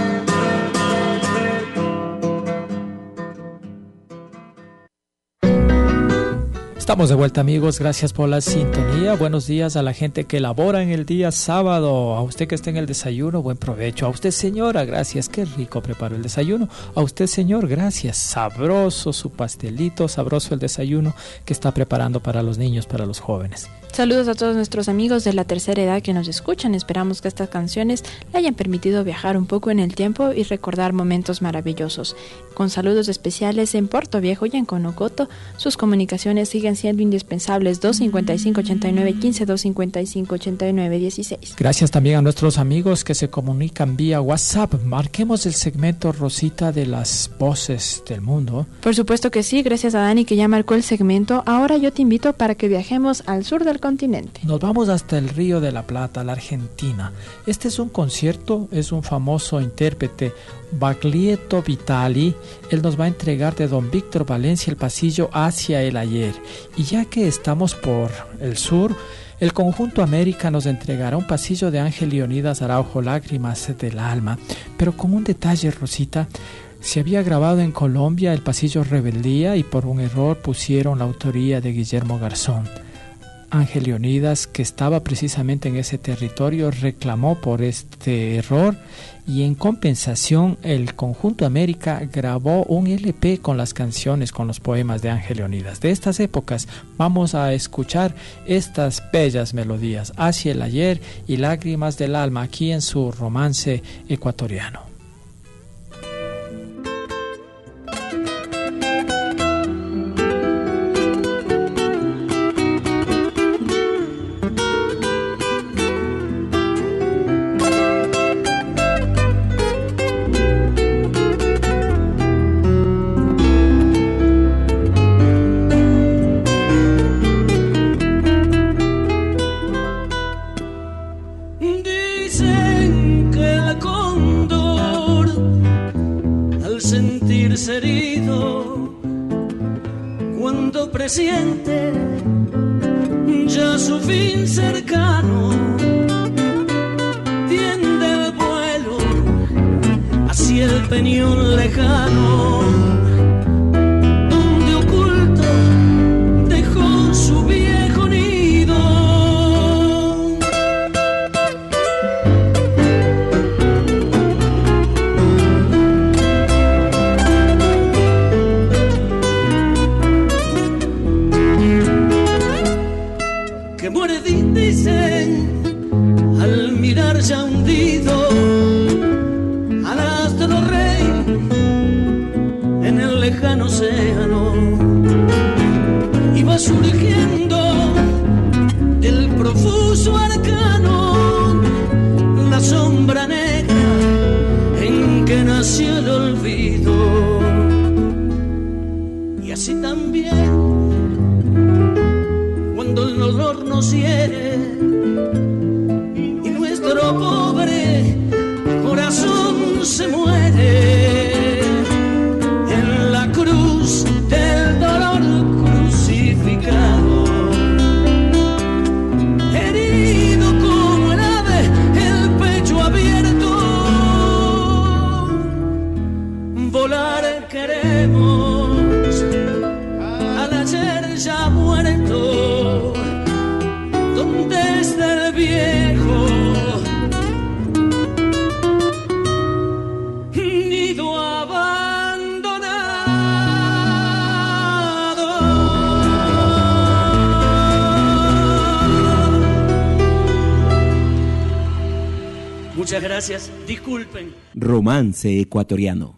Estamos de vuelta, amigos, gracias por la sintonía. Buenos días a la gente que labora en el día sábado, a usted que está en el desayuno, buen provecho. A usted, señora, gracias, qué rico preparó el desayuno. A usted, señor, gracias, sabroso su pastelito, sabroso el desayuno que está preparando para los niños, para los jóvenes. Saludos a todos nuestros amigos de la tercera edad que nos escuchan. Esperamos que estas canciones le hayan permitido viajar un poco en el tiempo y recordar momentos maravillosos. Con saludos especiales en Puerto Viejo y en Conocoto, sus comunicaciones siguen siendo indispensables. 255-8915, 255-8916. Gracias también a nuestros amigos que se comunican vía WhatsApp. Marquemos el segmento, Rosita, de las voces del mundo. Por supuesto que sí, gracias a Dani que ya marcó el segmento. Ahora yo te invito para que viajemos al sur del continente. Nos vamos hasta el Río de la Plata, la Argentina. Este es un concierto, es un famoso intérprete, Baglietto Vitali. Él nos va a entregar de don Víctor Valencia el pasillo Hacia el Ayer. Y ya que estamos por el sur, el Conjunto América nos entregará un pasillo de Ángel Leonidas Araujo, Lágrimas del Alma, pero con un detalle, Rosita. Se había grabado en Colombia el pasillo Rebeldía y por un error pusieron la autoría de Guillermo Garzón. Ángel Leonidas, que estaba precisamente en ese territorio, reclamó por este error y en compensación el Conjunto América grabó un LP con las canciones, con los poemas de Ángel Leonidas. De estas épocas vamos a escuchar estas bellas melodías, Hacia el Ayer y Lágrimas del Alma, aquí en su Romance Ecuatoriano. Herido cuando presiente ya su fin cercano, tiende el vuelo hacia el peñón lejano, donde oculto dejó su viejo nido. Dicen al mirar ya hundido al astro rey en el lejano océano, y va surgiendo del profuso arcano la sombra negra en que nació el olvido. Y así también cuando el dolor nos hiere y nuestro pobre corazón se muere, volar queremos al ayer ya muerto. ¿Dónde está el viejo nido abandonado? Muchas gracias, disculpen. Romance ecuatoriano.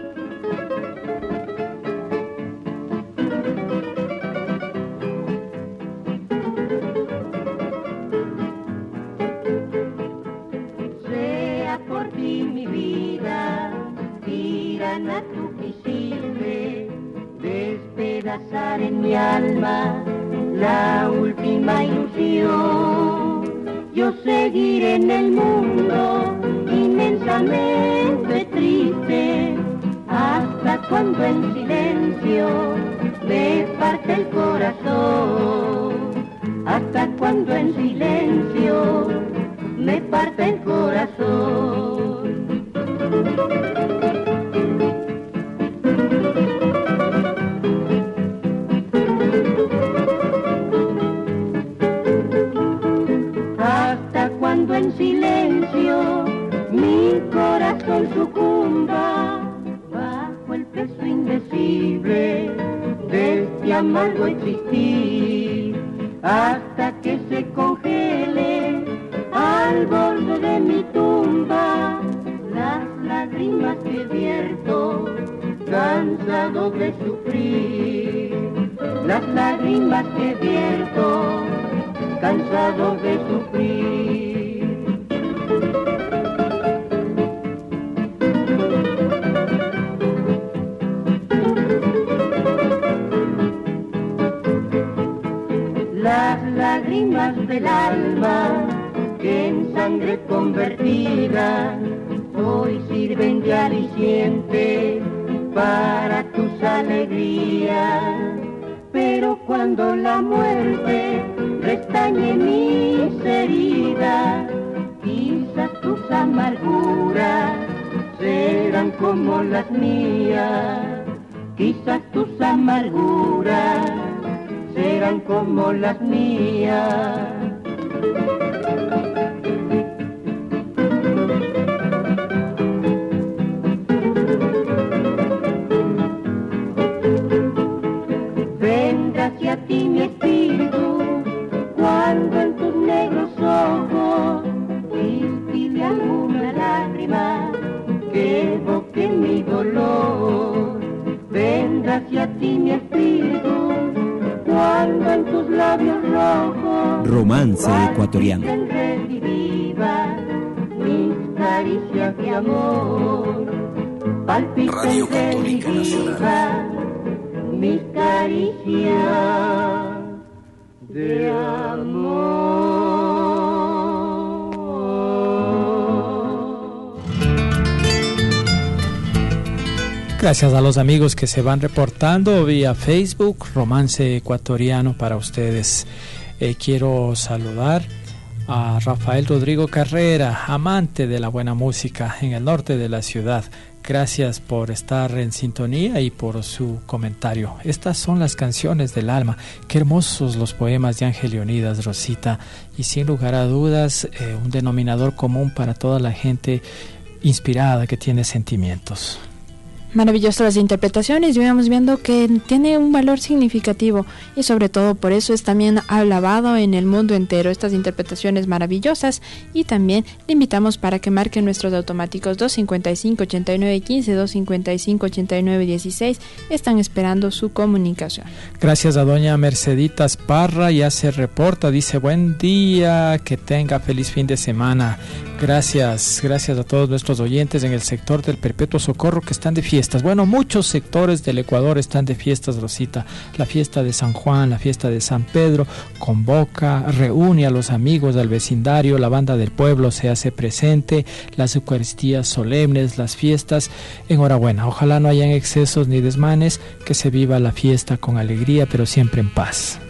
Sea por ti mi vida, tirana tú quisiste despedazar en mi alma la última ilusión. Yo seguiré en el mundo inmensamente triste hasta cuando en silencio me parte el corazón, hasta cuando en silencio me parte el corazón. Hasta cuando en silencio mi corazón sucumba bajo el peso indecible de este amargo existir, hasta que se congele al borde de mi tumba las lágrimas que vierto cansado de sufrir, las lágrimas que vierto cansado de sufrir. Las lágrimas del alma que en sangre convertida hoy sirven de aliciente para tus alegrías, pero cuando la muerte restañe mis heridas, quizás tus amarguras serán como las mías, quizás tus amarguras serán como las mías. Venga hacia ti mi espíritu cuando en tus negros ojos distile alguna lágrima que evoque mi dolor. Venga hacia ti mi espíritu cuando en tus labios rojos Romance ecuatoriano. Mis caricias de amor palpiten Radio Católica Nacional. Mis caricias de amor. Gracias a los amigos que se van reportando vía Facebook, Romance Ecuatoriano para ustedes. Quiero saludar a Rafael Rodrigo Carrera, amante de la buena música en el norte de la ciudad. Gracias por estar en sintonía y por su comentario. Estas son las canciones del alma. Qué hermosos los poemas de Ángel Leonidas, Rosita. Y sin lugar a dudas, un denominador común para toda la gente inspirada que tiene sentimientos. Maravillosas las interpretaciones y vamos viendo que tiene un valor significativo y sobre todo por eso es también alabado en el mundo entero, estas interpretaciones maravillosas. Y también le invitamos para que marquen nuestros automáticos 255-8915, 255-8916, están esperando su comunicación. Gracias a doña Merceditas Parra, ya se reporta, dice buen día, que tenga feliz fin de semana. Gracias a todos nuestros oyentes en el sector del Perpetuo Socorro que están de fiestas. Bueno, muchos sectores del Ecuador están de fiestas, Rosita. La fiesta de San Juan, la fiesta de San Pedro, convoca, reúne a los amigos del vecindario, la banda del pueblo se hace presente, las eucaristías solemnes, las fiestas. Enhorabuena, ojalá no hayan excesos ni desmanes, que se viva la fiesta con alegría, pero siempre en paz.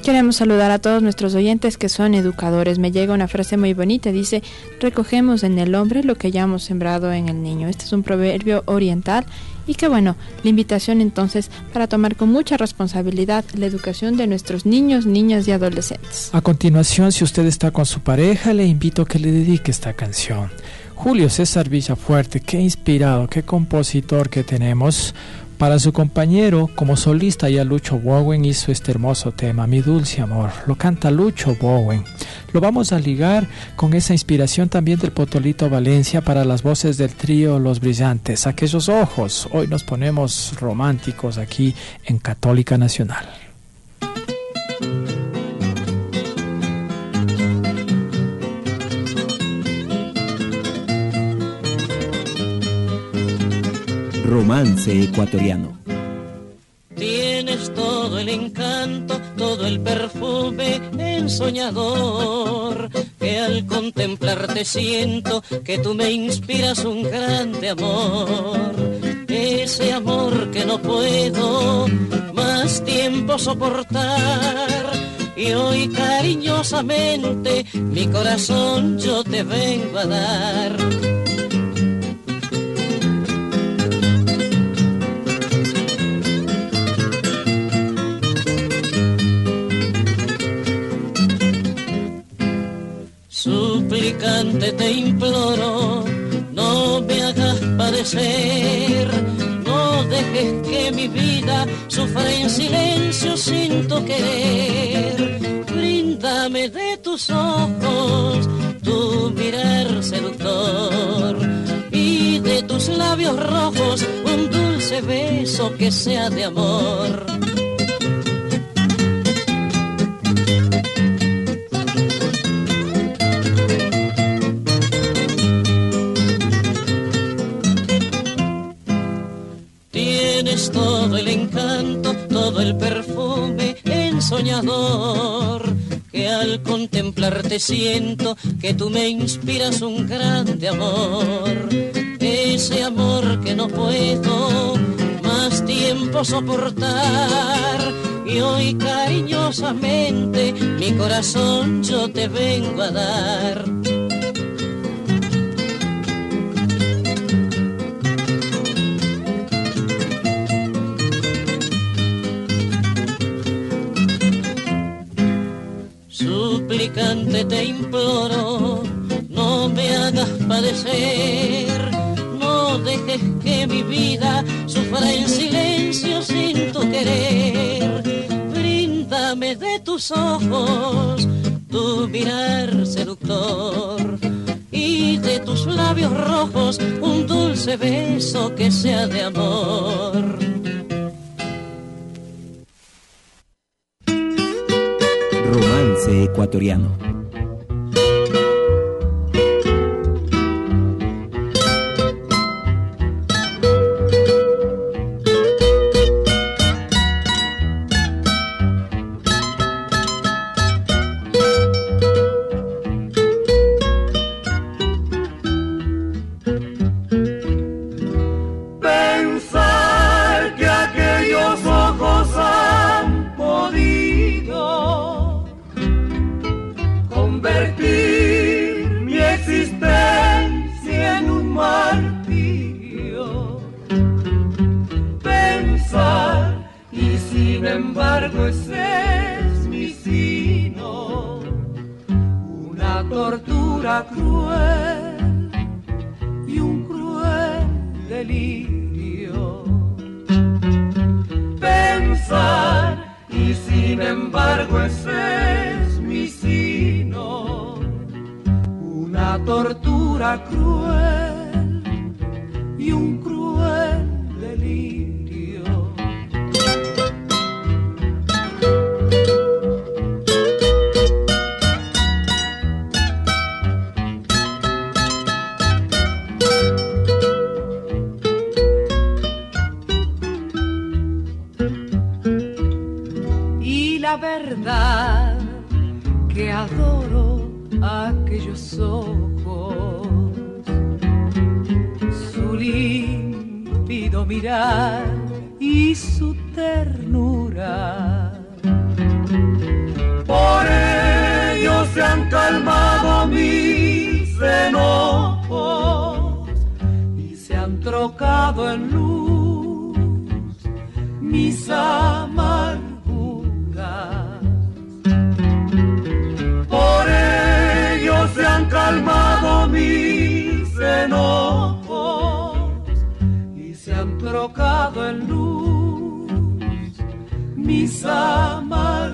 Queremos saludar a todos nuestros oyentes que son educadores. Me llega una frase muy bonita, dice: recogemos en el hombre lo que ya hemos sembrado en el niño. Este es un proverbio oriental y que bueno, la invitación entonces para tomar con mucha responsabilidad la educación de nuestros niños, niñas y adolescentes. A continuación, si usted está con su pareja, le invito a que le dedique esta canción. Julio César Villafuerte, qué inspirado, qué compositor que tenemos. Para su compañero, como solista, ya Lucho Bowen hizo este hermoso tema, Mi Dulce Amor. Lo canta Lucho Bowen. Lo vamos a ligar con esa inspiración también del Potolito Valencia para las voces del trío Los Brillantes. Aquellos ojos. Hoy nos ponemos románticos aquí en Católica Nacional. Romance ecuatoriano. Tienes todo el encanto, todo el perfume ensoñador, que al contemplarte siento que tú me inspiras un grande amor. Ese amor que no puedo más tiempo soportar, y hoy cariñosamente mi corazón yo te vengo a dar. Suplicante te imploro, no me hagas padecer, no dejes que mi vida sufra en silencio sin tu querer. Bríndame de tus ojos tu mirar seductor, y de tus labios rojos un dulce beso que sea de amor. Todo el encanto, todo el perfume ensoñador, que al contemplarte siento que tú me inspiras un grande amor. Ese amor que no puedo más tiempo soportar, y hoy cariñosamente mi corazón yo te vengo a dar. Suplicante te imploro, no me hagas padecer, no dejes que mi vida sufra en silencio sin tu querer. Bríndame de tus ojos tu mirar seductor, y de tus labios rojos un dulce beso que sea de amor. Romance ecuatoriano. Pensar que aquellos ojos han podido convertir mi existencia en un martirio. Pensar, y sin embargo ese es mi sino, una tortura cruel y un cruel delirio. Pensar, y sin embargo ese es mi sino, una tortura cruel y un cruel delirio. Y la verdad que adoro aquellos ojos, su límpido mirar y su ternura. Por ello se han calmado mis enojos y se han trocado en luz mis amarguras. Por ello se han calmado mis enojos y se han trocado en luz mis amarguras.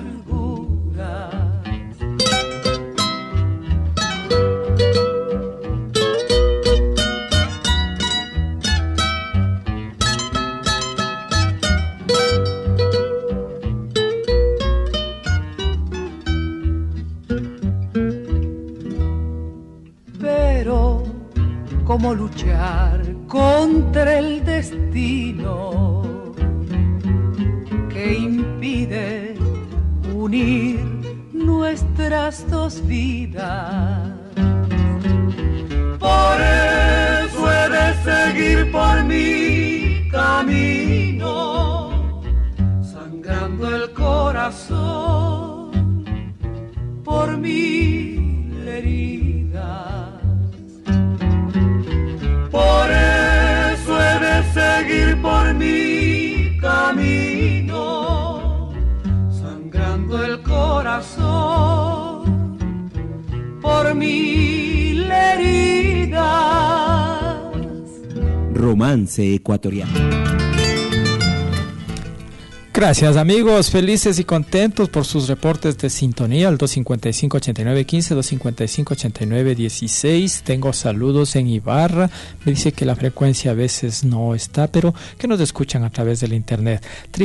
¿Cómo luchar contra el destino que impide unir nuestras dos vidas? Por eso he de seguir por mi camino, sangrando el corazón por mil heridas. Por eso he de seguir por mi camino, sangrando el corazón por mil heridas. Romance ecuatoriano. Gracias amigos, felices y contentos por sus reportes de sintonía al 255-8915, 255-8916. Tengo saludos en Ibarra, me dice que la frecuencia a veces no está, pero que nos escuchan a través del internet,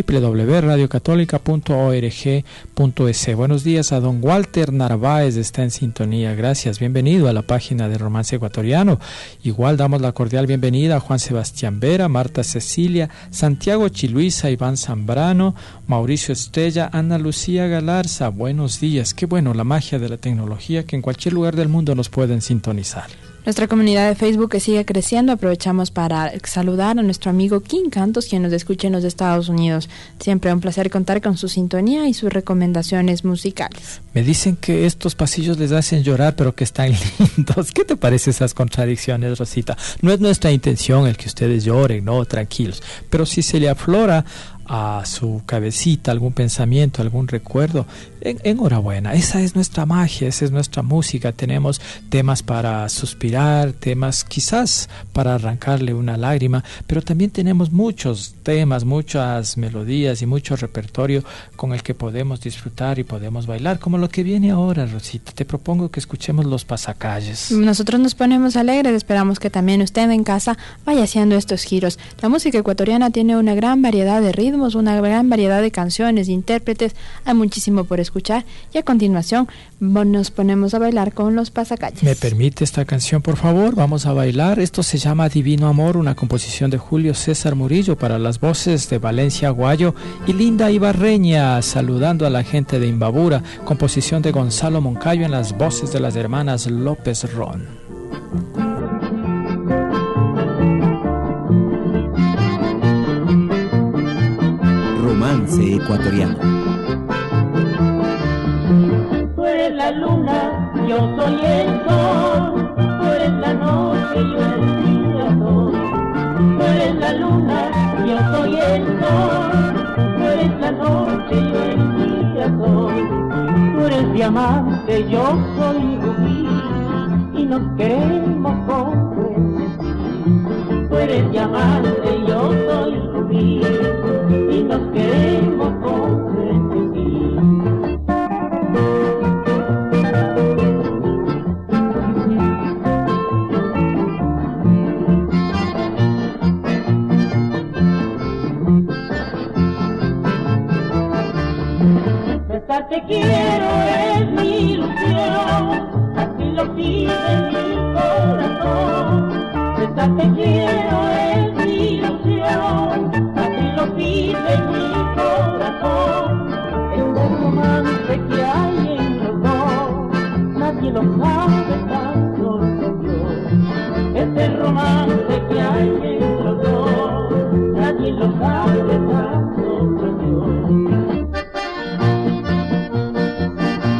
www.radiocatólica.org.es. Buenos días a don Walter Narváez, está en sintonía, gracias, bienvenido a la página de Romance Ecuatoriano. Igual damos la cordial bienvenida a Juan Sebastián Vera, Marta Cecilia, Santiago Chiluisa, Iván Zambrano, Mauricio Estrella, Ana Lucía Galarza. Buenos días, qué bueno la magia de la tecnología que en cualquier lugar del mundo nos pueden sintonizar. Nuestra comunidad de Facebook que sigue creciendo, aprovechamos para saludar a nuestro amigo King Cantos, quien nos escucha en los Estados Unidos. Siempre un placer contar con su sintonía y sus recomendaciones musicales. Me dicen que estos pasillos les hacen llorar, pero que están lindos. ¿Qué te parece esas contradicciones, Rosita? No es nuestra intención el que ustedes lloren, no, tranquilos, pero si se le aflora a su cabecita algún pensamiento, algún recuerdo, enhorabuena, esa es nuestra magia, esa es nuestra música. Tenemos temas para suspirar, temas quizás para arrancarle una lágrima, pero también tenemos muchos temas, muchas melodías y mucho repertorio con el que podemos disfrutar y podemos bailar, como lo que viene ahora, Rosita. Te propongo que escuchemos Los Pasacalles. Nosotros nos ponemos alegres, esperamos que también usted en casa vaya haciendo estos giros. La música ecuatoriana tiene una gran variedad de ritmos, una gran variedad de canciones, de intérpretes, hay muchísimo por escuchar y a continuación nos ponemos a bailar con Los Pasacalles. ¿Me permite esta canción, por favor? Vamos a bailar. Esto se llama Divino Amor, una composición de Julio César Murillo para las voces de Valencia Aguayo y Linda Ibarreña, saludando a la gente de Imbabura, composición de Gonzalo Moncayo en las voces de las hermanas López Ron. Romance ecuatoriano. Tú eres la luna, yo soy el sol. Tú eres la noche, yo el día soy. Tú eres la luna, yo soy el sol. Tú eres la noche, yo el día soy. Tú eres diamante, yo soy rubí. Y nos queremos con frenesí. Tú eres diamante, yo soy rubí. Y nos queremos con frenesí. Besarte quiero es mi ilusión, así lo pide mi corazón. Besarte quiero es mi ilusión, así lo pide mi corazón. Este romance que hay en los dos, nadie lo sabe, tan solo yo. Este romance que hay en los dos, nadie lo sabe, tan solo yo.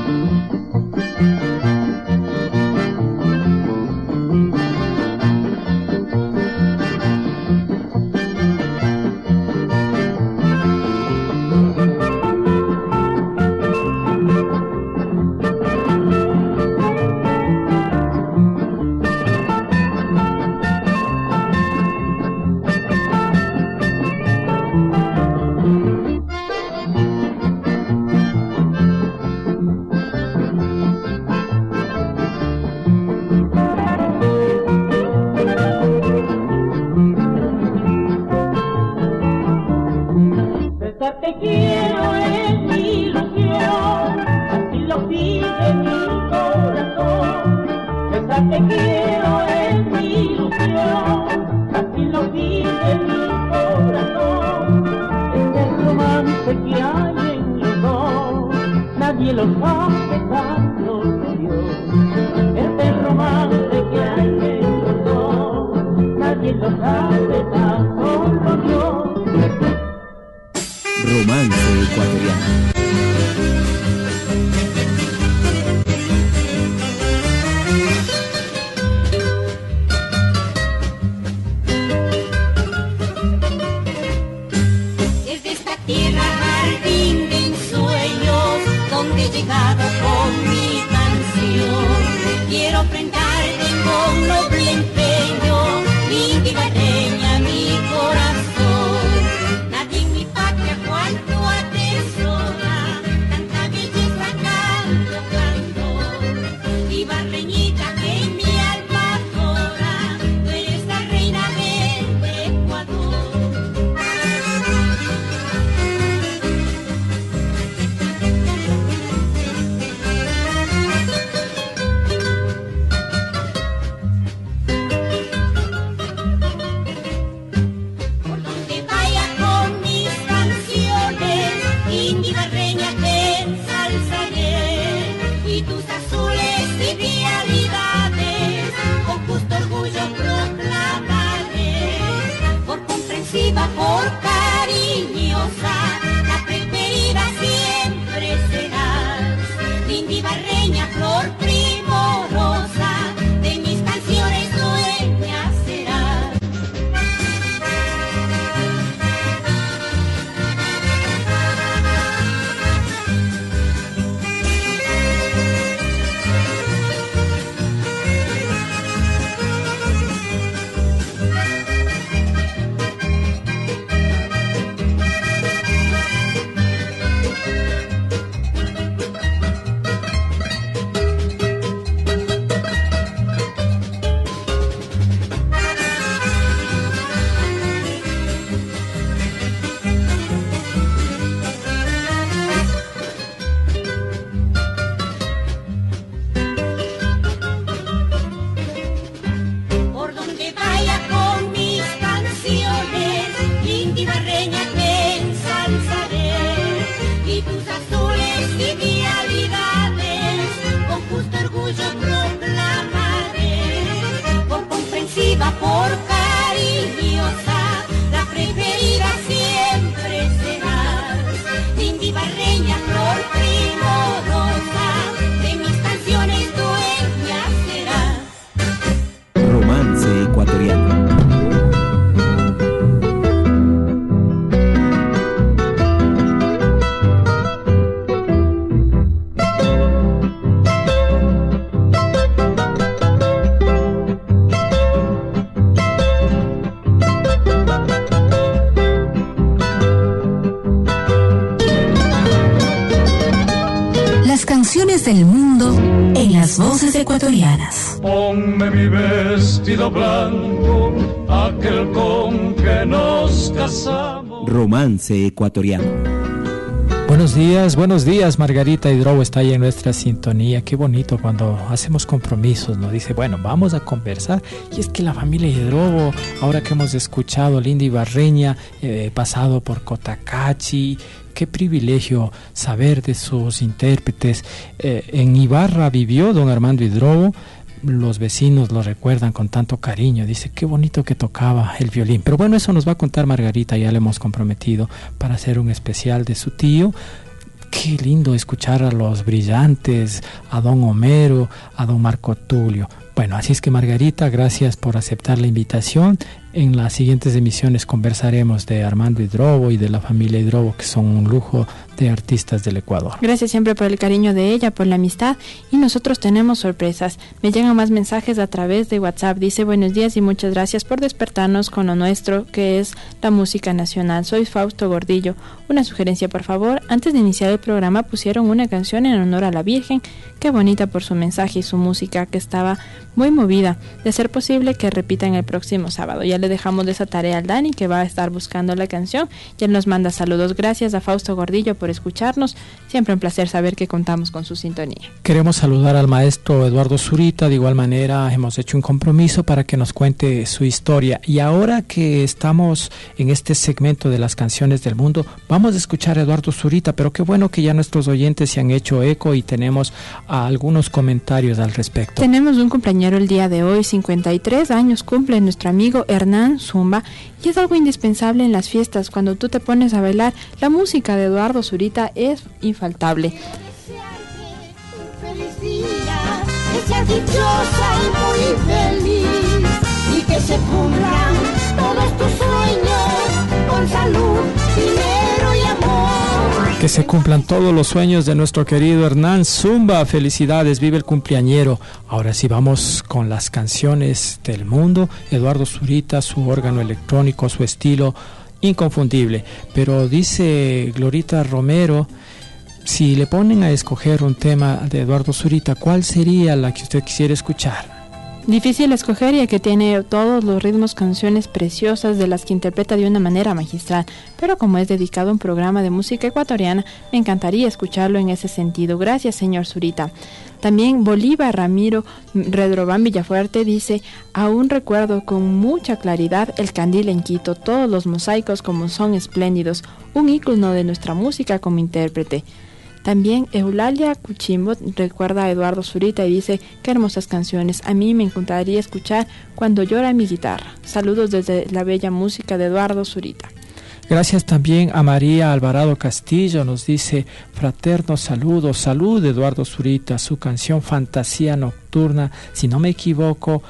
Esa te quiero es mi ilusión, así lo pide mi corazón. Esa te quiero es mi ilusión, así lo pide mi corazón. Este romance que hay en los dos, nadie lo sabe tanto como yo. Este romance que hay en los dos, nadie lo sabe tanto como yo. Romance ecuatoriano. Desde esta tierra jardín de ensueños, donde he llegado con mi canción, quiero prendarte con noble empeño, linda y barreña mi corazón. Nadie en mi patria cuanto atesora, tanta belleza canto, canto. Y barreñita que en mi alma adora, tú eres la reina del Ecuador. Por donde vaya con mis canciones, india barreña te ensalzaré, y tus azules y vialidades con justo orgullo proclamaré. Por comprensiva, por cariñosa, la preferida siempre serás. India barreña, flor primorosa, de mis canciones dueña serás. Por donde vaya con mis canciones, linda y barreña te ensalzaré, y tus azules y vialidades con justo orgullo proclamaré. Por comprensiva, por cariñosa, la preferida siempre serás. Linda y barreña, flor primorosa, de mis canciones dueña serás. Romance ecuatoriano. Las canciones del mundo en las voces ecuatorianas. Ponme mi vestido blanco, aquel con que nos casamos. Romance ecuatoriano. Buenos días, Margarita Hidrobo está ahí en nuestra sintonía. Qué bonito cuando hacemos compromisos, nos dice, bueno, vamos a conversar. Y es que la familia Hidrobo, ahora que hemos escuchado Linda y Barreña, pasado por Cotacachi, qué privilegio saber de sus intérpretes. En Ibarra vivió don Armando Hidrobo. Los vecinos lo recuerdan con tanto cariño. Dice, qué bonito que tocaba el violín. Pero bueno, eso nos va a contar Margarita, ya le hemos comprometido para hacer un especial de su tío. Qué lindo escuchar a los brillantes, a don Homero, a don Marco Tulio. Bueno, así es que Margarita, gracias por aceptar la invitación. En las siguientes emisiones conversaremos de Armando Hidrobo y de la familia Hidrobo, que son un lujo de artistas del Ecuador. Gracias siempre por el cariño de ella, por la amistad, y nosotros tenemos sorpresas. Me llegan más mensajes a través de WhatsApp. Dice, buenos días y muchas gracias por despertarnos con lo nuestro, que es la música nacional. Soy Fausto Gordillo. Una sugerencia, por favor. Antes de iniciar el programa pusieron una canción en honor a la Virgen. Qué bonita por su mensaje y su música, que estaba muy movida. De ser posible que repitan el próximo sábado. Ya le dejamos de esa tarea al Dani, que va a estar buscando la canción, y él nos manda saludos. Gracias a Fausto Gordillo por escucharnos. Siempre un placer saber que contamos con su sintonía. Queremos saludar al maestro Eduardo Zurita. De igual manera hemos hecho un compromiso para que nos cuente su historia. Y ahora que estamos en este segmento de las canciones del mundo, vamos a escuchar a Eduardo Zurita, pero qué bueno que ya nuestros oyentes se han hecho eco y tenemos algunos comentarios al respecto. Tenemos un cumpleañero el día de hoy, 53 años cumple nuestro amigo Hernán Zumba, y es algo indispensable en las fiestas. Cuando tú te pones a bailar, la música de Eduardo Zurita es infaltable. Que seas dichosa y muy feliz, y que se cumplan todos tus sueños con salud, dinero y amor. Que se cumplan todos los sueños de nuestro querido Hernán Zumba. Felicidades, vive el cumpleañero. Ahora sí vamos con las canciones del mundo. Eduardo Zurita, su órgano electrónico, su estilo inconfundible. Pero dice Glorita Romero, si le ponen a escoger un tema de Eduardo Zurita, ¿cuál sería la que usted quisiera escuchar? Difícil escoger, ya que tiene todos los ritmos, canciones preciosas de las que interpreta de una manera magistral, pero como es dedicado a un programa de música ecuatoriana, me encantaría escucharlo en ese sentido. Gracias, señor Zurita. También Bolívar Ramiro Redrobán Villafuerte dice: aún recuerdo con mucha claridad el candil en Quito, todos los mosaicos como son espléndidos, un ícono de nuestra música como intérprete. También Eulalia Cuchimbo recuerda a Eduardo Zurita y dice: qué hermosas canciones, a mí me encantaría escuchar Cuando llora mi guitarra. Saludos desde la bella música de Eduardo Zurita. Gracias también a María Alvarado Castillo, nos dice: fraternos saludos, salud Eduardo Zurita, su canción Fantasía Nocturna, si no me equivoco,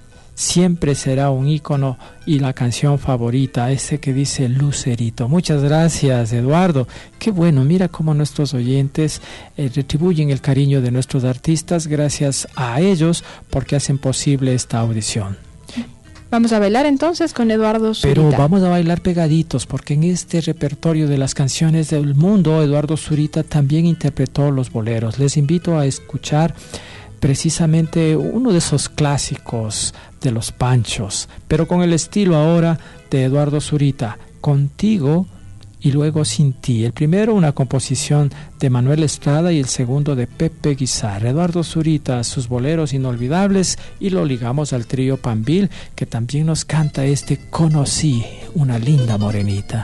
siempre será un ícono y la canción favorita, ese que dice Lucerito. Muchas gracias, Eduardo. Qué bueno, mira cómo nuestros oyentes retribuyen el cariño de nuestros artistas, gracias a ellos porque hacen posible esta audición. Vamos a bailar entonces con Eduardo Zurita. Pero vamos a bailar pegaditos, porque en este repertorio de las canciones del mundo, Eduardo Zurita también interpretó los boleros. Les invito a escuchar precisamente uno de esos clásicos de los Panchos, pero con el estilo ahora de Eduardo Zurita, Contigo y luego Sin ti. El primero una composición de Manuel Estrada y el segundo de Pepe Guizar. Eduardo Zurita, sus boleros inolvidables, y lo ligamos al trío Pambil, que también nos canta este Conocí una linda morenita.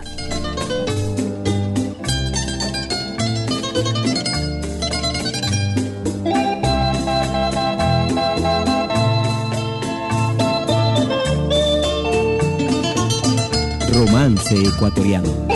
Romance ecuatoriano.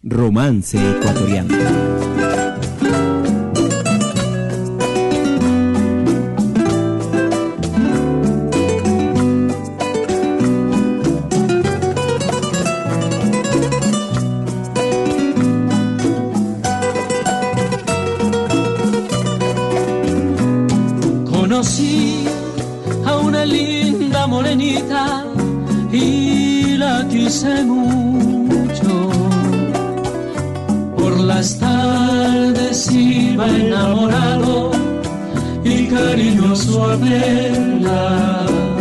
Romance Ecuatoriano. Conocí a una linda morenita y la quise mucho. Por las tardes iba enamorado y cariñoso a verla.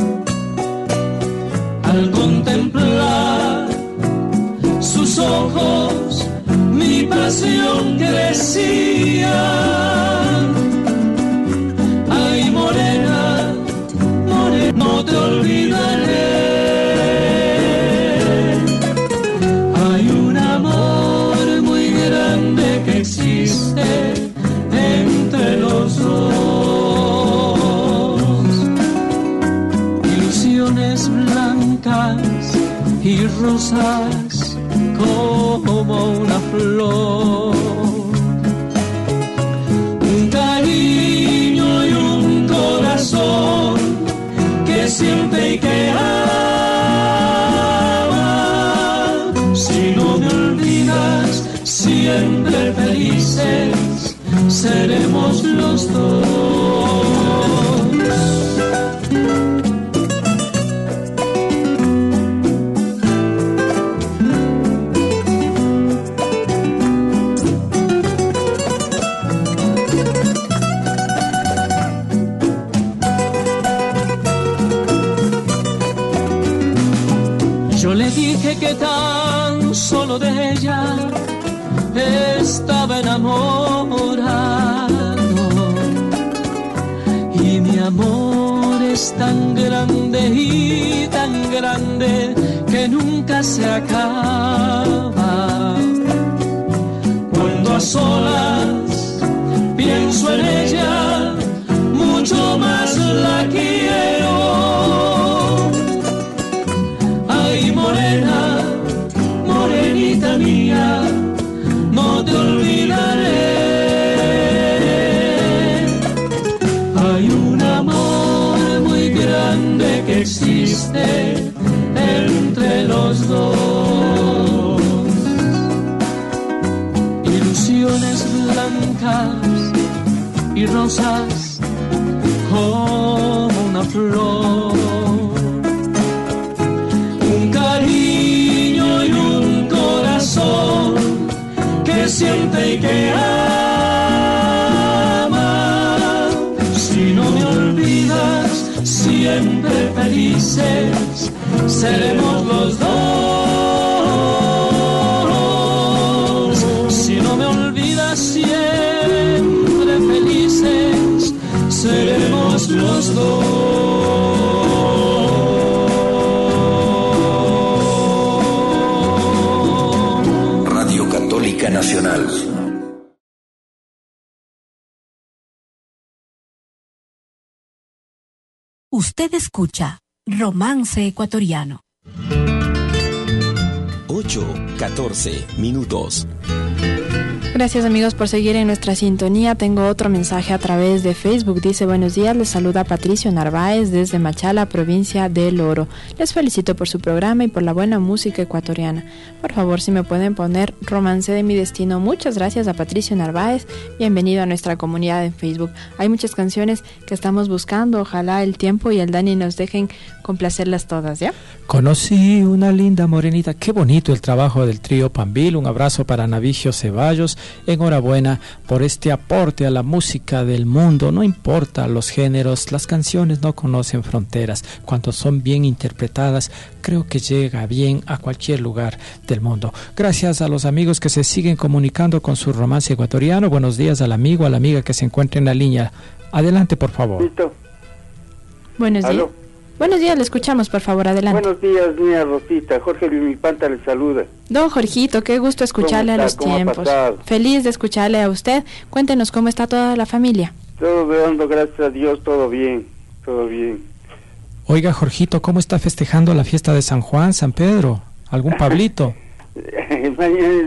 Al contemplar sus ojos, mi pasión crecía. Ay, morena, morena, no te olvidaré. Hay un amor muy grande que existe entre los dos. Ilusiones blancas y rosas como una flor. Un cariño y un corazón que siente y que ama. Si no me olvidas, siempre felices seremos los dos. Yo le dije que tan solo de ella estaba enamorado, y mi amor es tan grande y tan grande que nunca se acaba. Cuando a solas pienso en ella, mucho más la quiero. Ay, morena, morenita mía, no te olvidaré. Hay un amor muy grande que existe entre los dos. Ilusiones blancas y rosas como una flor. Un cariño y un corazón que siente y que ama. Si no me olvidas, siempre felices seremos los dos. Si no me olvidas, siempre felices seremos los dos. Radio Católica Nacional. Usted escucha Romance Ecuatoriano. 8:14. Gracias amigos por seguir en nuestra sintonía. Tengo otro mensaje a través de Facebook. Dice: buenos días, les saluda Patricio Narváez desde Machala, provincia del Oro. Les felicito por su programa y por la buena música ecuatoriana. Por favor, si me pueden poner Romance de mi destino. Muchas gracias a Patricio Narváez. Bienvenido a nuestra comunidad en Facebook. Hay muchas canciones que estamos buscando. Ojalá el tiempo y el Dani nos dejen complacerlas todas, ¿ya? Conocí una linda morenita. Qué bonito el trabajo del trío Pambil. Un abrazo para Navigio Ceballos. Enhorabuena por este aporte a la música del mundo. No importa los géneros, las canciones no conocen fronteras. Cuando son bien interpretadas, creo que llega bien a cualquier lugar del mundo. Gracias a los amigos que se siguen comunicando con su romance ecuatoriano. Buenos días al amigo, a la amiga que se encuentra en la línea. Adelante, por favor. ¿Listo? Buenos días. ¿Aló? Buenos días, le escuchamos, por favor, adelante. Buenos días, niña Rosita. Jorge Vilmipanta le saluda. Don Jorgito, qué gusto escucharle a los tiempos. Feliz de escucharle a usted. Cuéntenos cómo está toda la familia. Todo dando gracias a Dios, todo bien, todo bien. Oiga, Jorgito, ¿cómo está festejando la fiesta de San Juan, San Pedro? ¿Algún Pablito?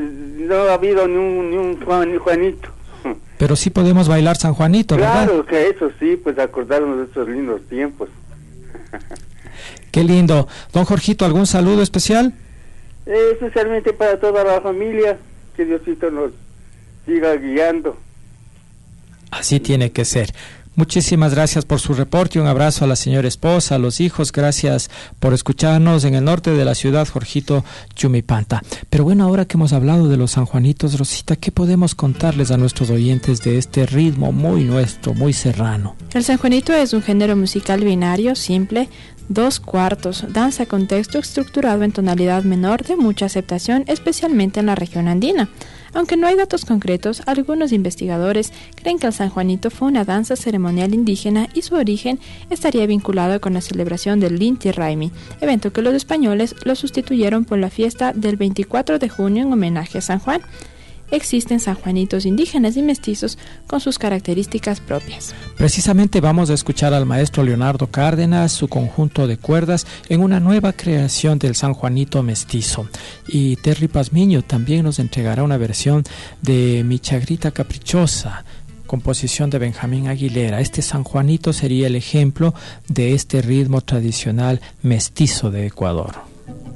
no ha habido ni un Juanito. Pero sí podemos bailar San Juanito, ¿verdad? Claro, que eso sí, pues acordarnos de estos lindos tiempos. Qué lindo. Don Jorgito, ¿algún saludo especial? Especialmente para toda la familia, que Diosito nos siga guiando. Así tiene que ser. Muchísimas gracias por su reporte, un abrazo a la señora esposa, a los hijos, gracias por escucharnos en el norte de la ciudad, Jorgito Chumipanta. Pero bueno, ahora que hemos hablado de los sanjuanitos, Rosita, ¿qué podemos contarles a nuestros oyentes de este ritmo muy nuestro, muy serrano? El sanjuanito es un género musical binario, simple, 2/4, danza con texto estructurado en tonalidad menor de mucha aceptación, especialmente en la región andina. Aunque no hay datos concretos, algunos investigadores creen que el sanjuanito fue una danza ceremonial indígena y su origen estaría vinculado con la celebración del Inti Raymi, evento que los españoles lo sustituyeron por la fiesta del 24 de junio en homenaje a San Juan. Existen sanjuanitos indígenas y mestizos con sus características propias. Precisamente vamos a escuchar al maestro Leonardo Cárdenas, su conjunto de cuerdas, en una nueva creación del sanjuanito mestizo. Y Terry Pazmiño también nos entregará una versión de Mi Chagrita Caprichosa, composición de Benjamín Aguilera. Este sanjuanito sería el ejemplo de este ritmo tradicional mestizo de Ecuador.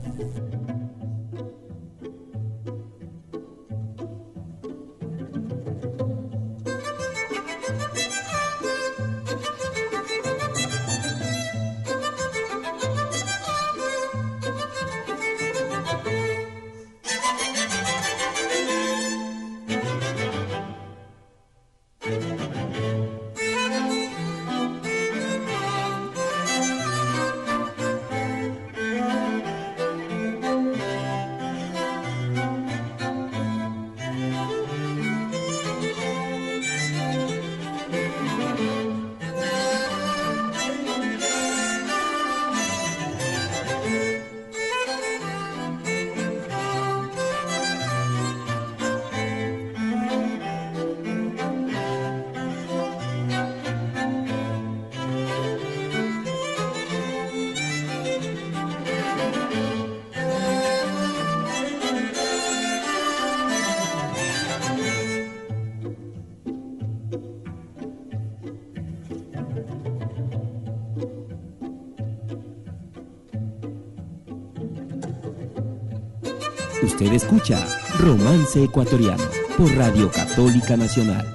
Usted escucha Romance Ecuatoriano por Radio Católica Nacional.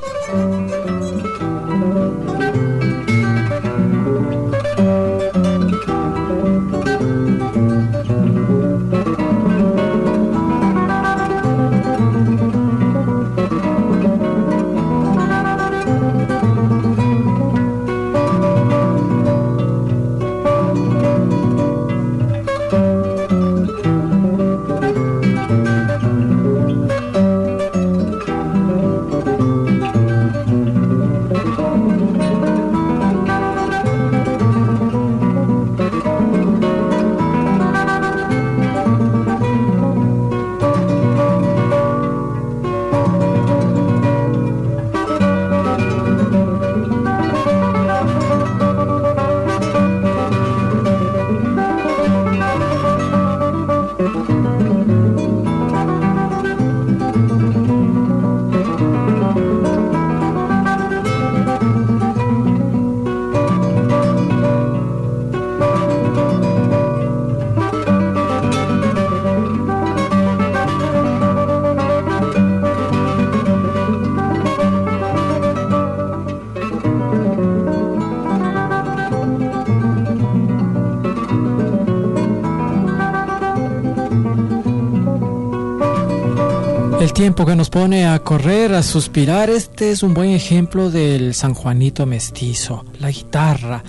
El tiempo que nos pone a correr, a suspirar, este es un buen ejemplo del sanjuanito mestizo. La guitarra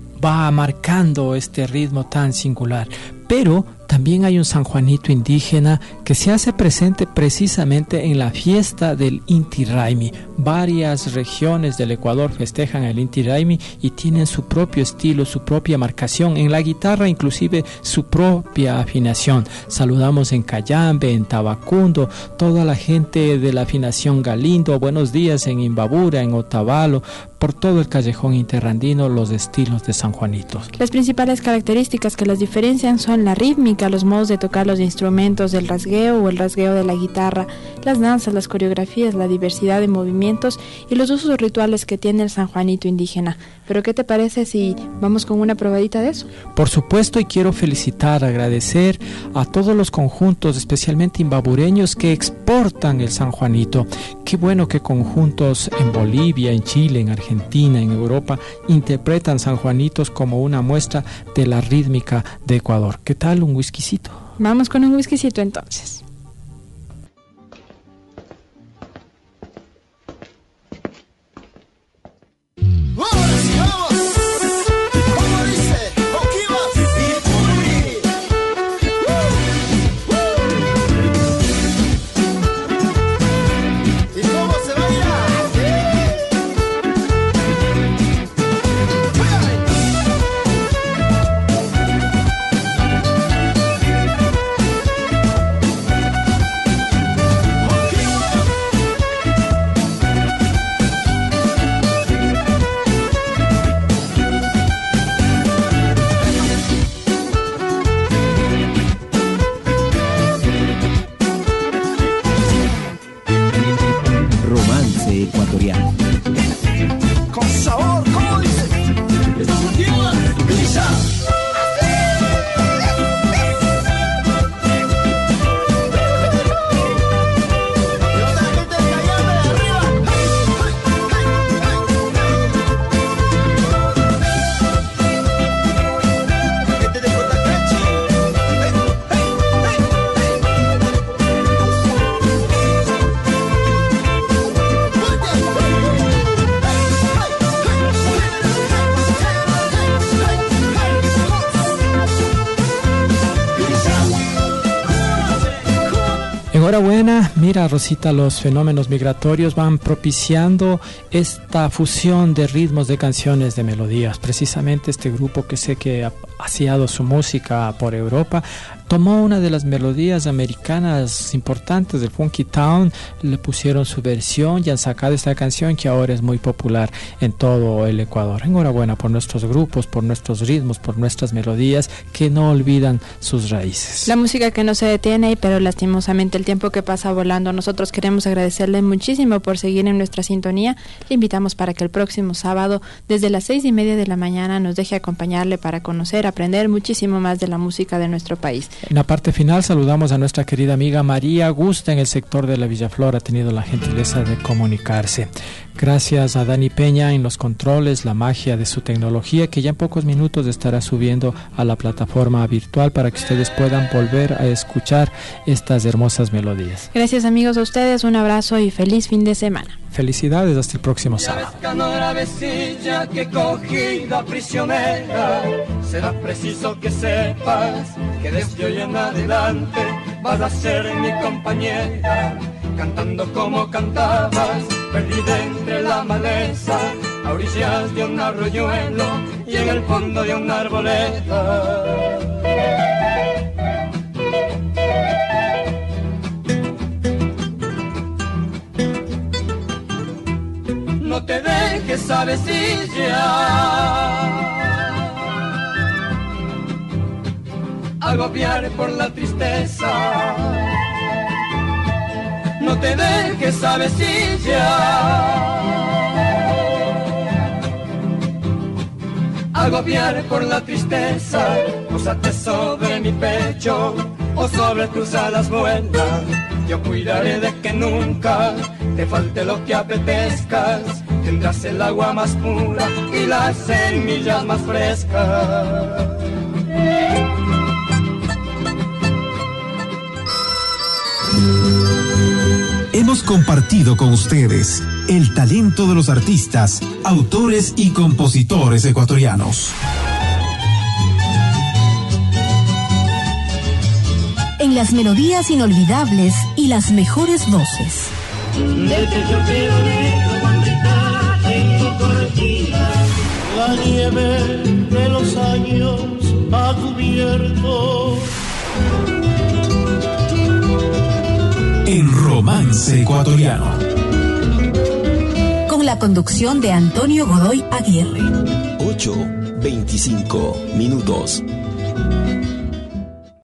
va marcando este ritmo tan singular, pero también hay un sanjuanito indígena que se hace presente precisamente en la fiesta del Inti Raymi. Varias regiones del Ecuador festejan el Inti Raymi y tienen su propio estilo, su propia marcación, en la guitarra inclusive su propia afinación. Saludamos en Cayambe, en Tabacundo, toda la gente de la afinación Galindo, buenos días en Imbabura, en Otavalo, por todo el callejón interandino los estilos de San Juanitos. Las principales características que las diferencian son la rítmica, los modos de tocar los instrumentos, el rasgueo o el rasgueo de la guitarra, las danzas, las coreografías, la diversidad de movimientos y los usos rituales que tiene el San Juanito indígena. Pero ¿qué te parece si vamos con una probadita de eso? Por supuesto, y quiero felicitar, agradecer a todos los conjuntos, especialmente imbabureños, que exportan el San Juanito. Qué bueno que conjuntos en Bolivia, en Chile, en Argentina, en Europa, interpretan San Juanitos como una muestra de la rítmica de Ecuador. ¿Qué tal un whiskycito? Vamos con un whiskycito entonces. Ecuatoriano. Con sabor, ¿cómo dice? Estamos tierra, brilla. Enhorabuena, mira Rosita, los fenómenos migratorios van propiciando esta fusión de ritmos, de canciones, de melodías. Precisamente este grupo que sé que ha paseado su música por Europa, tomó una de las melodías americanas importantes del Funky Town, le pusieron su versión y han sacado esta canción que ahora es muy popular en todo el Ecuador. Enhorabuena por nuestros grupos, por nuestros ritmos, por nuestras melodías que no olvidan sus raíces. La música que no se detiene, pero lastimosamente el tiempo que pasa volando. Nosotros queremos agradecerle muchísimo por seguir en nuestra sintonía. Le invitamos para que el próximo sábado, desde las 6:30 de la mañana, nos deje acompañarle para conocer, aprender muchísimo más de la música de nuestro país. En la parte final saludamos a nuestra querida amiga María Augusta en el sector de la Villaflor, ha tenido la gentileza de comunicarse. Gracias a Dani Peña en los controles, la magia de su tecnología que ya en pocos minutos estará subiendo a la plataforma virtual para que ustedes puedan volver a escuchar estas hermosas melodías. Gracias amigos a ustedes, un abrazo y feliz fin de semana. Felicidades, hasta el próximo sábado. Que cogida prisionera, será preciso que sepas que desde hoy en adelante vas a ser mi compañera, cantando como cantabas, perdida entre la maleza, a orillas de un arroyuelo y en el fondo de una arboleda. No te dejes, avecilla, agobiar por la tristeza. No te dejes, avecilla, agobiar por la tristeza. Pósate sobre mi pecho o sobre tus alas vuelas. Yo cuidaré de que nunca te falte lo que apetezcas. Tendrás el agua más pura y las semillas más frescas. Hemos compartido con ustedes el talento de los artistas, autores y compositores ecuatorianos. En las melodías inolvidables y las mejores voces. La nieve de los años ha cubierto. En Romance Ecuatoriano. Con la conducción de Antonio Godoy Aguirre. 8:25 minutos.